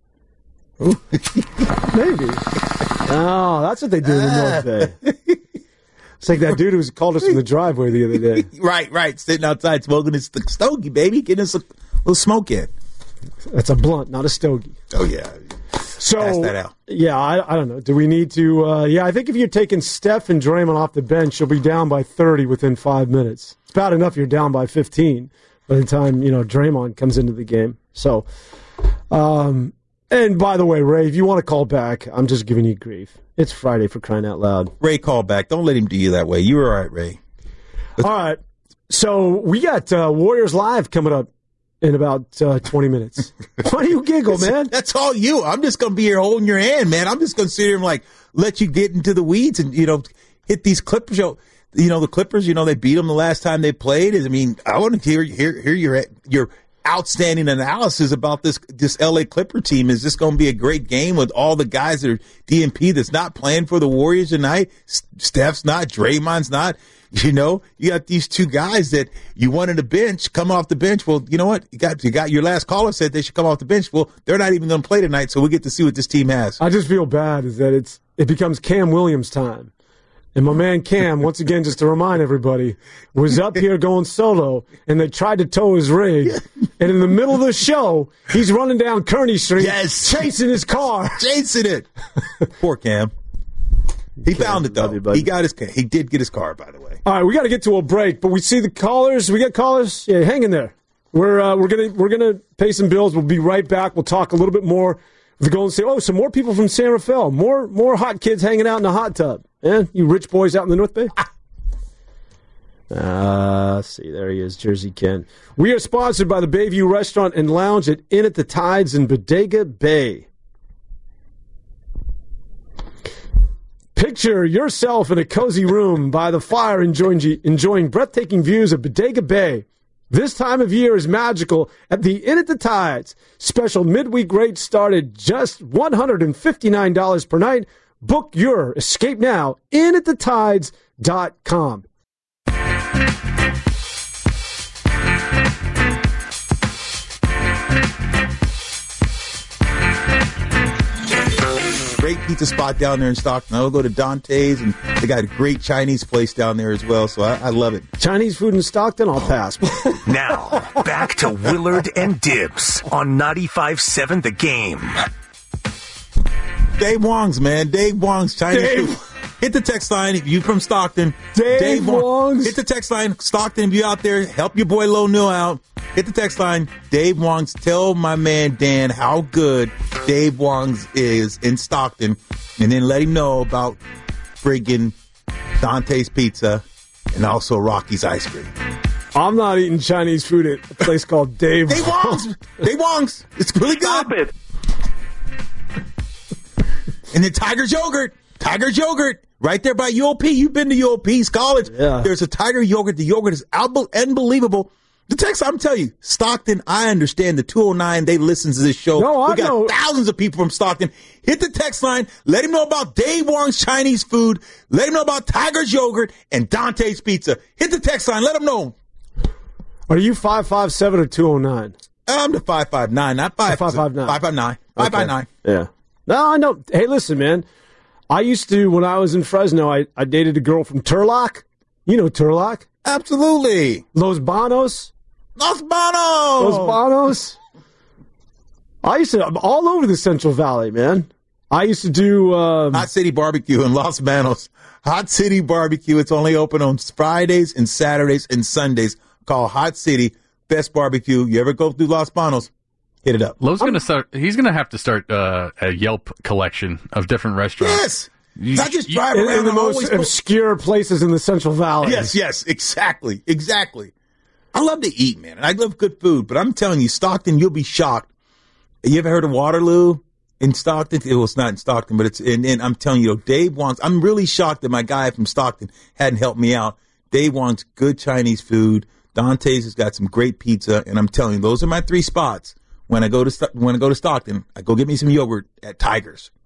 Speaker 5: Maybe. Oh, that's what they do in the North Bay. It's like that dude who was called us from the driveway the other day.
Speaker 6: Right, right. Sitting outside smoking his stogie, baby. Getting us a little smoke in.
Speaker 5: That's a blunt, not a stogie.
Speaker 6: Oh, yeah.
Speaker 5: So,
Speaker 6: Pass that out.
Speaker 5: Yeah, I, I don't know. Do we need to? Uh, yeah, I think if you're taking Steph and Draymond off the bench, you'll be down by thirty within five minutes. It's bad enough you're down by fifteen by the time, you know, Draymond comes into the game. So, um, and by the way, Ray, if you want to call back, I'm just giving you grief. It's Friday, for crying out loud.
Speaker 6: Ray, call back. Don't let him do you that way. You were all right, Ray.
Speaker 5: Let's- all right. So we got uh, Warriors Live coming up in about uh, twenty minutes. Why do you giggle, man?
Speaker 6: That's all you. I'm just going to be here holding your hand, man. I'm just going to sit here and, like, let you get into the weeds and, you know, hit these Clippers. You know, the Clippers, you know, they beat them the last time they played. I mean, I want to hear, hear, hear your, your outstanding analysis about this, this L A Clipper team. Is this going to be a great game with all the guys that are D N P that's not playing for the Warriors tonight? Steph's not, Draymond's not. You know, you got these two guys that you wanted to bench, come off the bench. Well, you know what? You got you got your last caller said they should come off the bench. Well, they're not even going to play tonight, so we get to see what this team has.
Speaker 5: I just feel bad is that it's it becomes Cam Williams time. And my man Cam, once again, just to remind everybody, was up here going solo, and they tried to tow his rig. And in the middle of the show, he's running down Kearney Street,
Speaker 6: yes,
Speaker 5: chasing his car.
Speaker 6: Chasing it. Poor Cam. He Cam, found it, though. You, he got his He did get his car, by the way.
Speaker 5: All right, we got to get to a break, but we see the callers. We got callers. Yeah, hang in there. We're uh, we're gonna we're gonna pay some bills. We'll be right back. We'll talk a little bit more with the Golden State. Oh, some more people from San Rafael. More more hot kids hanging out in the hot tub. Yeah, you rich boys out in the North Bay. Ah, uh, see, there he is, Jersey Ken. We are sponsored by the Bayview Restaurant and Lounge at Inn at the Tides in Bodega Bay. Picture yourself in a cozy room by the fire enjoying, enjoying breathtaking views of Bodega Bay. This time of year is magical at the Inn at the Tides. Special midweek rates start at just one hundred fifty-nine dollars per night. Book your escape now, inn at the tides dot com.
Speaker 6: Great pizza spot down there in Stockton. I'll go to Dante's, and they got a great Chinese place down there as well, so I, I love it.
Speaker 5: Chinese food in Stockton, I'll pass.
Speaker 15: Now, back to Willard and Dibs on ninety-five point seven The Game.
Speaker 6: Dave Wong's, man. Dave Wong's Chinese
Speaker 5: Dave.
Speaker 6: food. Hit the text line if you from Stockton.
Speaker 5: Dave,
Speaker 6: Dave
Speaker 5: Wong's.
Speaker 6: Hit the text line. Stockton, if you out there, help your boy Lo New out. Hit the text line. Dave Wong's. Tell my man Dan how good Dave Wong's is in Stockton. And then let him know about friggin' Dante's Pizza and also Rocky's Ice Cream.
Speaker 5: I'm not eating Chinese food at a place called Dave,
Speaker 6: Dave Wong's. Dave Wong's. It's really good.
Speaker 4: Stop it.
Speaker 6: And then Tiger's Yogurt. Tiger's Yogurt. Right there by U O P. You've been to U O P's college.
Speaker 5: Yeah.
Speaker 6: There's a Tiger Yogurt. The yogurt is unbelievable. The text, I'm telling you, Stockton, I understand the two oh nine, they listen to this show.
Speaker 5: No, I
Speaker 6: we got
Speaker 5: know.
Speaker 6: thousands of people from Stockton. Hit the text line. Let him know about Dave Wong's Chinese food. Let him know about Tiger's Yogurt and Dante's Pizza. Hit the text line. Let him know.
Speaker 5: Are you five five seven or two oh nine?
Speaker 6: I'm the five five nine, not five
Speaker 5: five five nine.
Speaker 6: five five nine. five five nine.
Speaker 5: Yeah. No, I know. Hey, listen, man. I used to, when I was in Fresno, I, I dated a girl from Turlock. You know Turlock?
Speaker 6: Absolutely.
Speaker 5: Los Banos.
Speaker 6: Los Banos.
Speaker 5: Los Banos. I used to, I'm all over the Central Valley, man. I used to do... Um,
Speaker 6: Hot City Barbecue in Los Banos. Hot City Barbecue. It's only open on Fridays and Saturdays and Sundays. Call Hot City. Best barbecue. You ever go through Los Banos? Hit it up.
Speaker 13: Lowe's going to start. He's going to have to start uh, a Yelp collection of different restaurants.
Speaker 6: Yes.
Speaker 13: You,
Speaker 6: Not just drive
Speaker 5: in,
Speaker 6: around
Speaker 5: in the
Speaker 6: I'm
Speaker 5: most
Speaker 6: always-
Speaker 5: obscure places in the Central Valley.
Speaker 6: Yes, yes, exactly, exactly. I love to eat, man, and I love good food, but I'm telling you, Stockton, you'll be shocked. You ever heard of Waterloo in Stockton? Well, it's not in Stockton, but it's in, and I'm telling you, Dave Wong's, I'm really shocked that my guy from Stockton hadn't helped me out. Dave Wong's good Chinese food. Dante's has got some great pizza, and I'm telling you, those are my three spots. When I go to when I go to Stockton, I go get me some yogurt at Tiger's.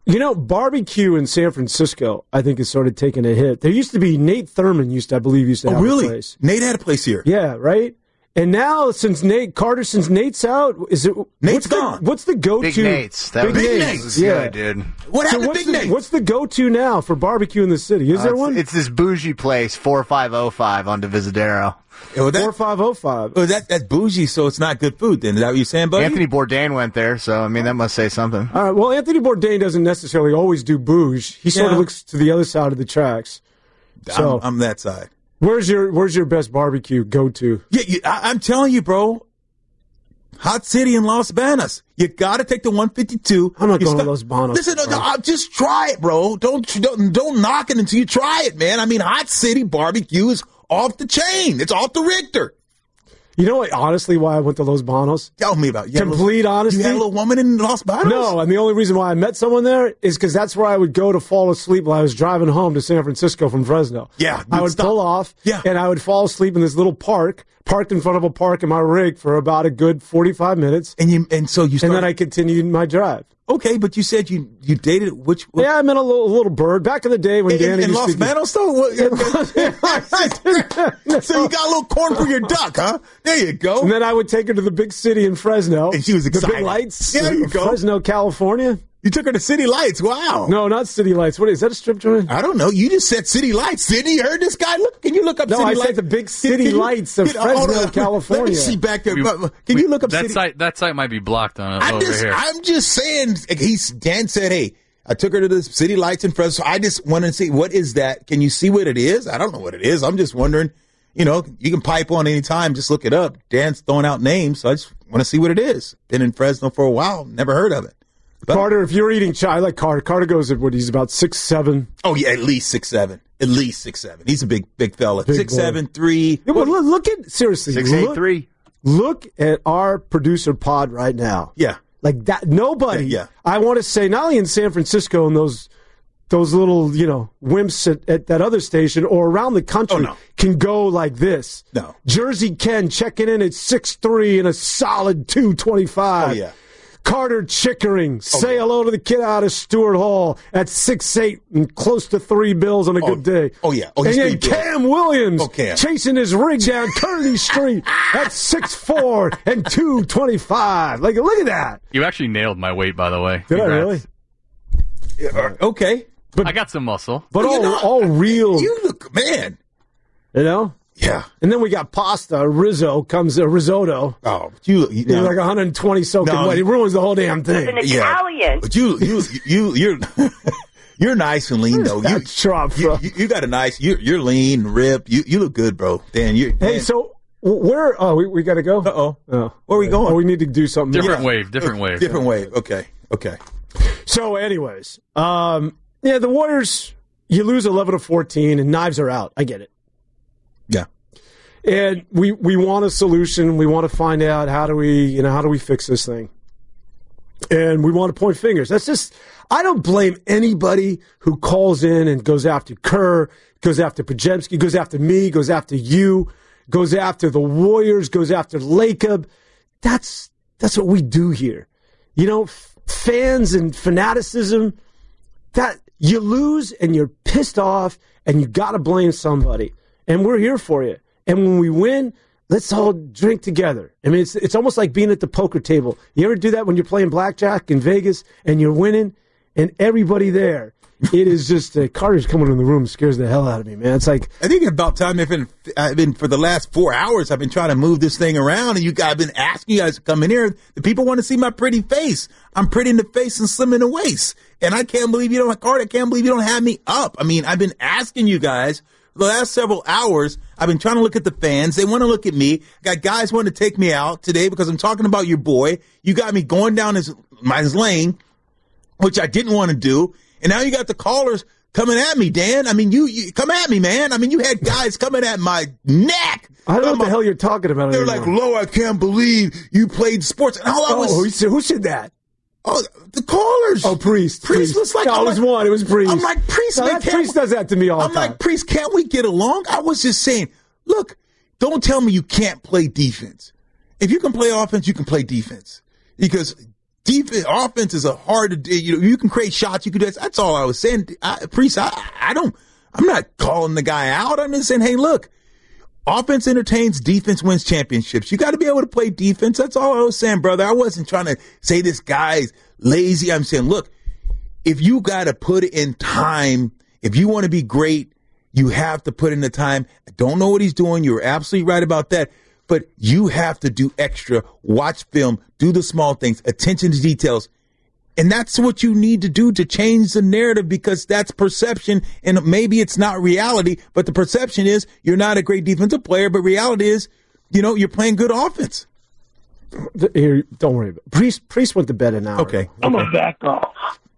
Speaker 5: You know, barbecue in San Francisco, I think, has sort of taken a hit. There used to be Nate Thurman used to, I believe, used to
Speaker 6: oh,
Speaker 5: have
Speaker 6: really?
Speaker 5: a place.
Speaker 6: Nate had a place here.
Speaker 5: Yeah, right? And now, since Nate Carter, since Nate's out, is it
Speaker 6: Nate's
Speaker 5: what's
Speaker 6: gone?
Speaker 5: The, what's the go-to?
Speaker 16: Big Nate's. That
Speaker 5: Big
Speaker 16: was,
Speaker 5: Nate's.
Speaker 16: Nate's. Was
Speaker 5: Yeah,
Speaker 16: good, dude.
Speaker 6: What happened
Speaker 5: so
Speaker 6: to
Speaker 5: what's
Speaker 6: Big
Speaker 5: the,
Speaker 6: Nate's?
Speaker 5: What's the go-to now for barbecue in the city? Is
Speaker 16: Uh,
Speaker 5: there
Speaker 16: it's,
Speaker 5: one?
Speaker 16: It's this bougie place, four five oh five on Divisadero.
Speaker 6: Oh, that,
Speaker 5: four five oh five.
Speaker 6: Oh, that, that's bougie, so it's not good food then. Is that what you're saying, buddy?
Speaker 16: Anthony Bourdain went there, so, I mean, that must say something.
Speaker 5: All right, well, Anthony Bourdain doesn't necessarily always do bouge. He sort
Speaker 6: Yeah.
Speaker 5: of looks to the other side of the tracks. So,
Speaker 6: I'm, I'm that side.
Speaker 5: where's your Where's your best barbecue go-to?
Speaker 6: Yeah, you, I, I'm telling you, bro. Hot City in Los Banos. You got to take the one fifty-two.
Speaker 5: I'm not
Speaker 6: You
Speaker 5: going to
Speaker 6: st-
Speaker 5: Los Banos.
Speaker 6: Listen, no,
Speaker 5: bro.
Speaker 6: no, just try it, bro. Don't, don't don't knock it until you try it, man. I mean, Hot City barbecue is off the chain. It's off the Richter.
Speaker 5: You know what, honestly, why I went to Los Banos?
Speaker 6: Tell me about it. You had a
Speaker 5: Complete
Speaker 6: little-
Speaker 5: honesty.
Speaker 6: You had a little woman in Los Banos?
Speaker 5: No, and the only reason why I met someone there is because that's where I would go to fall asleep while I was driving home to San Francisco from Fresno.
Speaker 6: Yeah,
Speaker 5: I
Speaker 6: good
Speaker 5: would
Speaker 6: stuff.
Speaker 5: pull off,
Speaker 6: Yeah.
Speaker 5: and I would fall asleep in this little park, parked in front of a park in my rig for about a good forty-five minutes,
Speaker 6: And you and so you
Speaker 5: and
Speaker 6: started,
Speaker 5: then I continued my drive.
Speaker 6: okay, but you said you you dated which? which
Speaker 5: Yeah, I met a little, little bird back in the day when
Speaker 6: in,
Speaker 5: Danny
Speaker 6: in
Speaker 5: used
Speaker 6: Los
Speaker 5: to
Speaker 6: Banos, though. What- so you got a little corn for your duck, huh? There you go.
Speaker 5: And then I would take her to the big city in Fresno.
Speaker 6: And she was
Speaker 5: The
Speaker 6: excited.
Speaker 5: big lights.
Speaker 6: Yeah, there you go.
Speaker 5: Fresno, California.
Speaker 6: You took her to City Lights. Wow.
Speaker 5: No, not City Lights. What is that? A strip joint?
Speaker 6: I don't know. You just said City Lights. City, you heard this guy? Look, can you look up
Speaker 5: No,
Speaker 6: City
Speaker 5: I
Speaker 6: Lights?
Speaker 5: said the big city
Speaker 6: Can you-
Speaker 5: lights of
Speaker 6: can- hold
Speaker 5: Fresno,
Speaker 6: on.
Speaker 5: California.
Speaker 6: Let me see back there.
Speaker 13: We-
Speaker 6: Can you look up
Speaker 13: that
Speaker 6: City?
Speaker 13: site? That site might be blocked on
Speaker 6: I'm
Speaker 13: over
Speaker 6: just,
Speaker 13: here.
Speaker 6: I'm just saying. He's Dan said, "Hey, I took her to the City Lights in Fresno. I just want to see what is that. Can you see what it is? I don't know what it is. I'm just wondering. You know, you can pipe on any time. Just look it up. Dan's throwing out names, so I just want to see what it is. Been in Fresno for a while. Never heard of it. But,
Speaker 5: Carter, if you're eating, ch- I like Carter. Carter goes at what he's about six seven.
Speaker 6: oh yeah, at least six seven. At least six seven. He's a big big fella.
Speaker 5: Big
Speaker 6: six
Speaker 5: boy.
Speaker 6: seven three.
Speaker 5: Yeah, well, look, look at seriously.
Speaker 16: Six eight
Speaker 5: look,
Speaker 16: three.
Speaker 5: look at our producer pod right now.
Speaker 6: Yeah.
Speaker 5: Like that. Nobody.
Speaker 6: Yeah, yeah.
Speaker 5: I want to say not only in San Francisco and those those little you know wimps at, at that other station or around the country
Speaker 6: Oh, no.
Speaker 5: can go like this.
Speaker 6: No.
Speaker 5: Jersey Ken checking in at six three and a solid two twenty five.
Speaker 6: Oh yeah.
Speaker 5: Carter Chickering, say
Speaker 6: yeah.
Speaker 5: hello to the kid out of Stewart Hall at six eight and close to three bills on a good day.
Speaker 6: Oh, yeah. Oh,
Speaker 5: and
Speaker 6: he's
Speaker 5: then
Speaker 6: three bills.
Speaker 5: Cam Williams
Speaker 6: Oh, Cam.
Speaker 5: chasing his rig down Kearney Street at six four and two twenty-five. Like, look at that.
Speaker 13: You actually nailed my weight, by the way.
Speaker 5: Did I
Speaker 13: Congrats.
Speaker 5: really?
Speaker 6: Yeah, okay.
Speaker 5: But,
Speaker 13: I got some muscle.
Speaker 5: but
Speaker 6: Well,
Speaker 5: all,
Speaker 6: you know,
Speaker 5: all real,
Speaker 6: You look, man.
Speaker 5: you know?
Speaker 6: Yeah.
Speaker 5: And then we got pasta. Rizzo comes, uh, risotto.
Speaker 6: Oh, but you, you
Speaker 5: He's
Speaker 6: know,
Speaker 5: like one hundred twenty soaking
Speaker 6: No,
Speaker 5: wet. He
Speaker 6: you-
Speaker 5: ruins the whole damn thing.
Speaker 6: yeah. But you, you, you, you're, you're nice and lean though. You,
Speaker 5: That's Trump,
Speaker 6: you,
Speaker 5: bro.
Speaker 6: you, you got a nice. You're, you're lean, ripped. You, you look good, bro. Dan, you.
Speaker 5: Hey, so where? Oh, we, we got to go.
Speaker 6: Uh oh.
Speaker 5: Oh.
Speaker 6: Where are we going?
Speaker 5: Oh, we need to do something.
Speaker 13: Different
Speaker 6: Yeah.
Speaker 13: wave, different wave.
Speaker 6: Different wave. Okay. Okay.
Speaker 5: So, anyways, um, yeah, the Warriors. You lose eleven to fourteen, and knives are out. I get it.
Speaker 6: Yeah.
Speaker 5: And we, we want a solution. We want to find out how do we, you know, how do we fix this thing? And we want to point fingers. That's just, I don't blame anybody who calls in and goes after Kerr, goes after Podziemski, goes after me, goes after you, goes after the Warriors, goes after Lacob. That's, that's what we do here. You know, f- fans and fanaticism, that you lose and you're pissed off and you got to blame somebody. And we're here for you. And when we win, let's all drink together. I mean, it's it's almost like being at the poker table. You ever do that when you're playing blackjack in Vegas and you're winning and everybody there? It is just, uh, Carter's coming in the room scares the hell out of me, man. It's like,
Speaker 6: I think about time. I've been, I've been for the last four hours. I've been trying to move this thing around, and you guys have been asking you guys to come in here. The people want to see my pretty face. I'm pretty in the face and slim in the waist, and I can't believe you don't, Carter. I can't believe you don't have me up. I mean, I've been asking you guys for the last several hours. I've been trying to look at the fans. They want to look at me. Got guys wanting to take me out today because I'm talking about your boy. You got me going down his my his lane, which I didn't want to do, and now you got the callers coming at me, Dan. I mean, you, you come at me, man. I mean, you had guys coming at my neck.
Speaker 5: I don't know what the hell you're talking about.
Speaker 6: They're like, Lo, I can't believe you played sports. And all I
Speaker 5: oh,
Speaker 6: was,
Speaker 5: who said, who said that?
Speaker 6: Oh, the callers.
Speaker 5: Oh, Priest.
Speaker 6: Priest was like,
Speaker 5: no,
Speaker 6: I'm
Speaker 5: it was
Speaker 6: like-
Speaker 5: one. It was Priest.
Speaker 6: I'm like, Priest,
Speaker 5: No,
Speaker 6: man,
Speaker 5: that
Speaker 6: can't
Speaker 5: Priest
Speaker 6: we-
Speaker 5: does that to me all
Speaker 6: I'm
Speaker 5: the time.
Speaker 6: like, Priest, can't we get along? I was just saying, look, don't tell me you can't play defense. If you can play offense, you can play defense. Because defense, offense is a hard to do. You know, you can create shots. You can do that. That's all I was saying. I, Priest, I, I don't, I'm not calling the guy out. I'm just saying, hey, look, offense entertains, defense wins championships. You got to be able to play defense. That's all I was saying, brother. I wasn't trying to say this guy's lazy. I'm saying, look, if you got to put in time, if you want to be great, you have to put in the time. I don't know what he's doing. You're absolutely right about that. But you have to do extra, watch film, do the small things, attention to details. And that's what you need to do to change the narrative, because that's perception. And maybe it's not reality, but the perception is you're not a great defensive player. But reality is, you know, you're playing good offense.
Speaker 5: Here, don't worry about it. Priest, Priest went to bed an hour.
Speaker 6: Okay.
Speaker 10: I'm
Speaker 6: okay.
Speaker 10: a back off.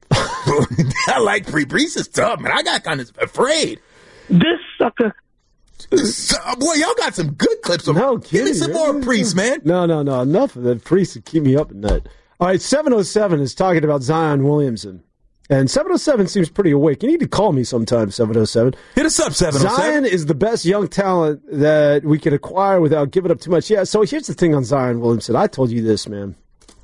Speaker 6: I like Priest. Priest is tough, man. I got kind of afraid.
Speaker 10: This sucker.
Speaker 6: So, boy, y'all got some good clips. Of,
Speaker 5: no,
Speaker 6: give me some more Priest, man.
Speaker 5: No, no, no. Enough of that. Priest would keep me up at night. All right, seven oh seven is talking about Zion Williamson. And seven oh seven seems pretty awake. You need to call me sometime, seven oh seven.
Speaker 6: Hit us up, seven oh seven.
Speaker 5: Zion is the best young talent that we can acquire without giving up too much. Yeah, so here's the thing on Zion Williamson. I told you this, man.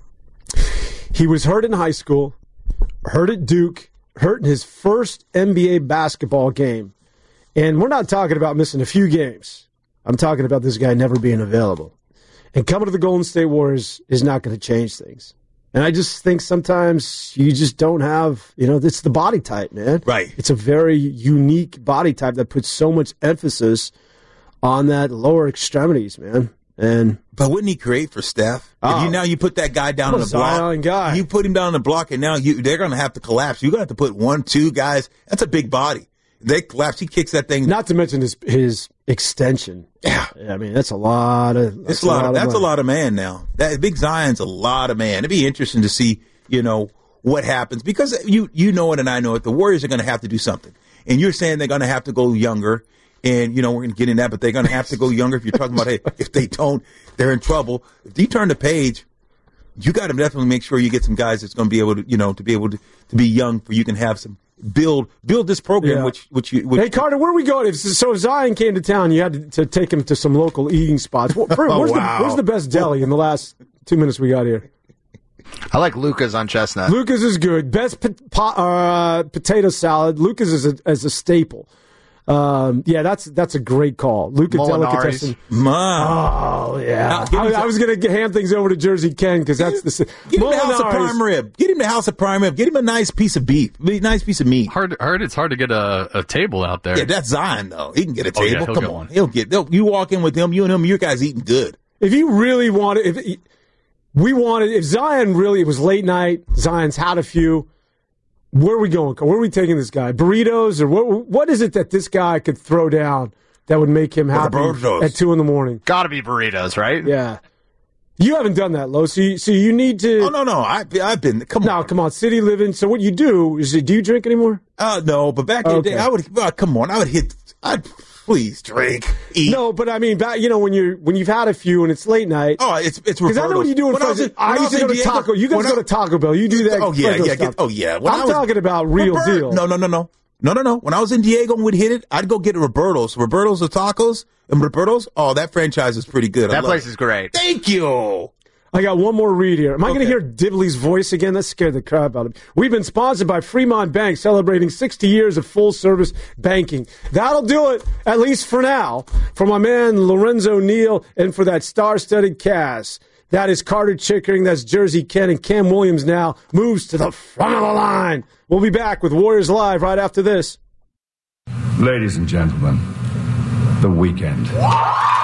Speaker 5: He was hurt in high school, hurt at Duke, hurt in his first N B A basketball game. And we're not talking about missing a few games. I'm talking about this guy never being available. And coming to the Golden State Warriors is not going to change things. And I just think sometimes you just don't have, you know, it's the body type, man.
Speaker 6: Right.
Speaker 5: It's a very unique body type that puts so much emphasis on that lower extremities, man. And
Speaker 6: but wouldn't he create for Steph?
Speaker 5: Oh.
Speaker 6: If you now you put that guy down on the block,
Speaker 5: guy.
Speaker 6: you put him down on the block, and now you they're going to have to collapse. You're going to have to put one, two guys. That's a big body. They collapse. He kicks that thing.
Speaker 5: Not to mention his his extension.
Speaker 6: Yeah,
Speaker 5: I mean that's a lot of.
Speaker 6: It's a lot. Of, that's
Speaker 5: money.
Speaker 6: a lot of man now. That Big Zion's a lot of man. It'd be interesting to see, you know, what happens, because you you know it and I know it. The Warriors are going to have to do something, and you're saying they're going to have to go younger. And, you know, we're going to get in that, but they're going to have to go younger. If you're talking about, hey, if they don't, they're in trouble. If you turn the page, you got to definitely make sure you get some guys that's going to be able to, you know, to be able to, to be young, for you can have some build build this program.
Speaker 5: Yeah.
Speaker 6: Which which you. Which,
Speaker 5: hey Carter, where are we going? If, so if Zion came to town, you had to, to take him to some local eating spots. Where, where's,
Speaker 6: oh,
Speaker 5: the,
Speaker 6: wow.
Speaker 5: where's the best deli in the last two minutes we got here?
Speaker 16: I like Luca's on Chestnut.
Speaker 5: Luca's is good. Best po- po- uh, potato salad. Luca's is a, as a staple. Um, yeah, that's that's a great call. Luca Delicatessen. Oh, yeah.
Speaker 6: Now,
Speaker 5: I, I was going to hand things over to Jersey Ken because that's the.
Speaker 6: Get him the house of prime rib. Get him the house of prime rib. Get him a nice piece of beef. A nice piece of meat.
Speaker 13: Hard, heard it's hard to get a, a table out there.
Speaker 6: Yeah, that's Zion, though. He can get a
Speaker 13: Oh, yeah,
Speaker 6: table.
Speaker 13: he'll
Speaker 6: Come
Speaker 13: get
Speaker 6: on.
Speaker 13: one.
Speaker 6: He'll get. They'll, you walk in with him, you and him, your guys eating good.
Speaker 5: If you really wanted, if we wanted, if Zion really, it was late night, Zion's had a few. Where are we going? Where are we taking this guy? Burritos, or what? What is it that this guy could throw down that would make him happy at two in the morning?
Speaker 16: Got to be burritos, right?
Speaker 5: Yeah. You haven't done that, Lo. So you, so you need to.
Speaker 6: Oh no, no, I, I've been. Come
Speaker 5: no,
Speaker 6: on,
Speaker 5: come on, city living. So what you do is, do you drink anymore?
Speaker 6: Uh, no, but back in
Speaker 5: Okay.
Speaker 6: the day, I would. Uh, come on, I would hit. I'd please drink, eat.
Speaker 5: No, but I mean, back, you know, when you're when you've had a few and it's late night.
Speaker 6: Oh, it's it's
Speaker 5: because I know what you do in
Speaker 6: When I was
Speaker 5: Fresno.
Speaker 6: in- when
Speaker 5: I
Speaker 6: I
Speaker 5: used
Speaker 6: was
Speaker 5: to go
Speaker 6: in
Speaker 5: to
Speaker 6: Diego-
Speaker 5: Taco. You guys
Speaker 6: when
Speaker 5: go
Speaker 6: I-
Speaker 5: to Taco Bell. You do that.
Speaker 6: Oh yeah,
Speaker 5: Fresno
Speaker 6: yeah.
Speaker 5: stuff.
Speaker 6: Get, oh yeah. When
Speaker 5: I'm
Speaker 6: I was,
Speaker 5: talking about real
Speaker 6: Robert-
Speaker 5: deal.
Speaker 6: No, no, no, no, no, no, no. When I was in Diego and we'd hit it, I'd go get Roberto's. Roberto's the tacos and Roberto's. Oh, that franchise is pretty good. I
Speaker 16: That
Speaker 6: love
Speaker 16: place
Speaker 6: it.
Speaker 16: is great.
Speaker 6: Thank you.
Speaker 5: I got one more read here. Am I going to
Speaker 6: Okay.
Speaker 5: hear Dibley's voice again? That scared the crap out of me. We've been sponsored by Fremont Bank, celebrating sixty years of full-service banking. That'll do it, at least for now, for my man Lorenzo Neal and for that star-studded cast. That is Carter Chickering, that's Jersey Ken, and Cam Williams now moves to the front of the line. We'll be back with Warriors Live right after this.
Speaker 17: Ladies and gentlemen, the weekend.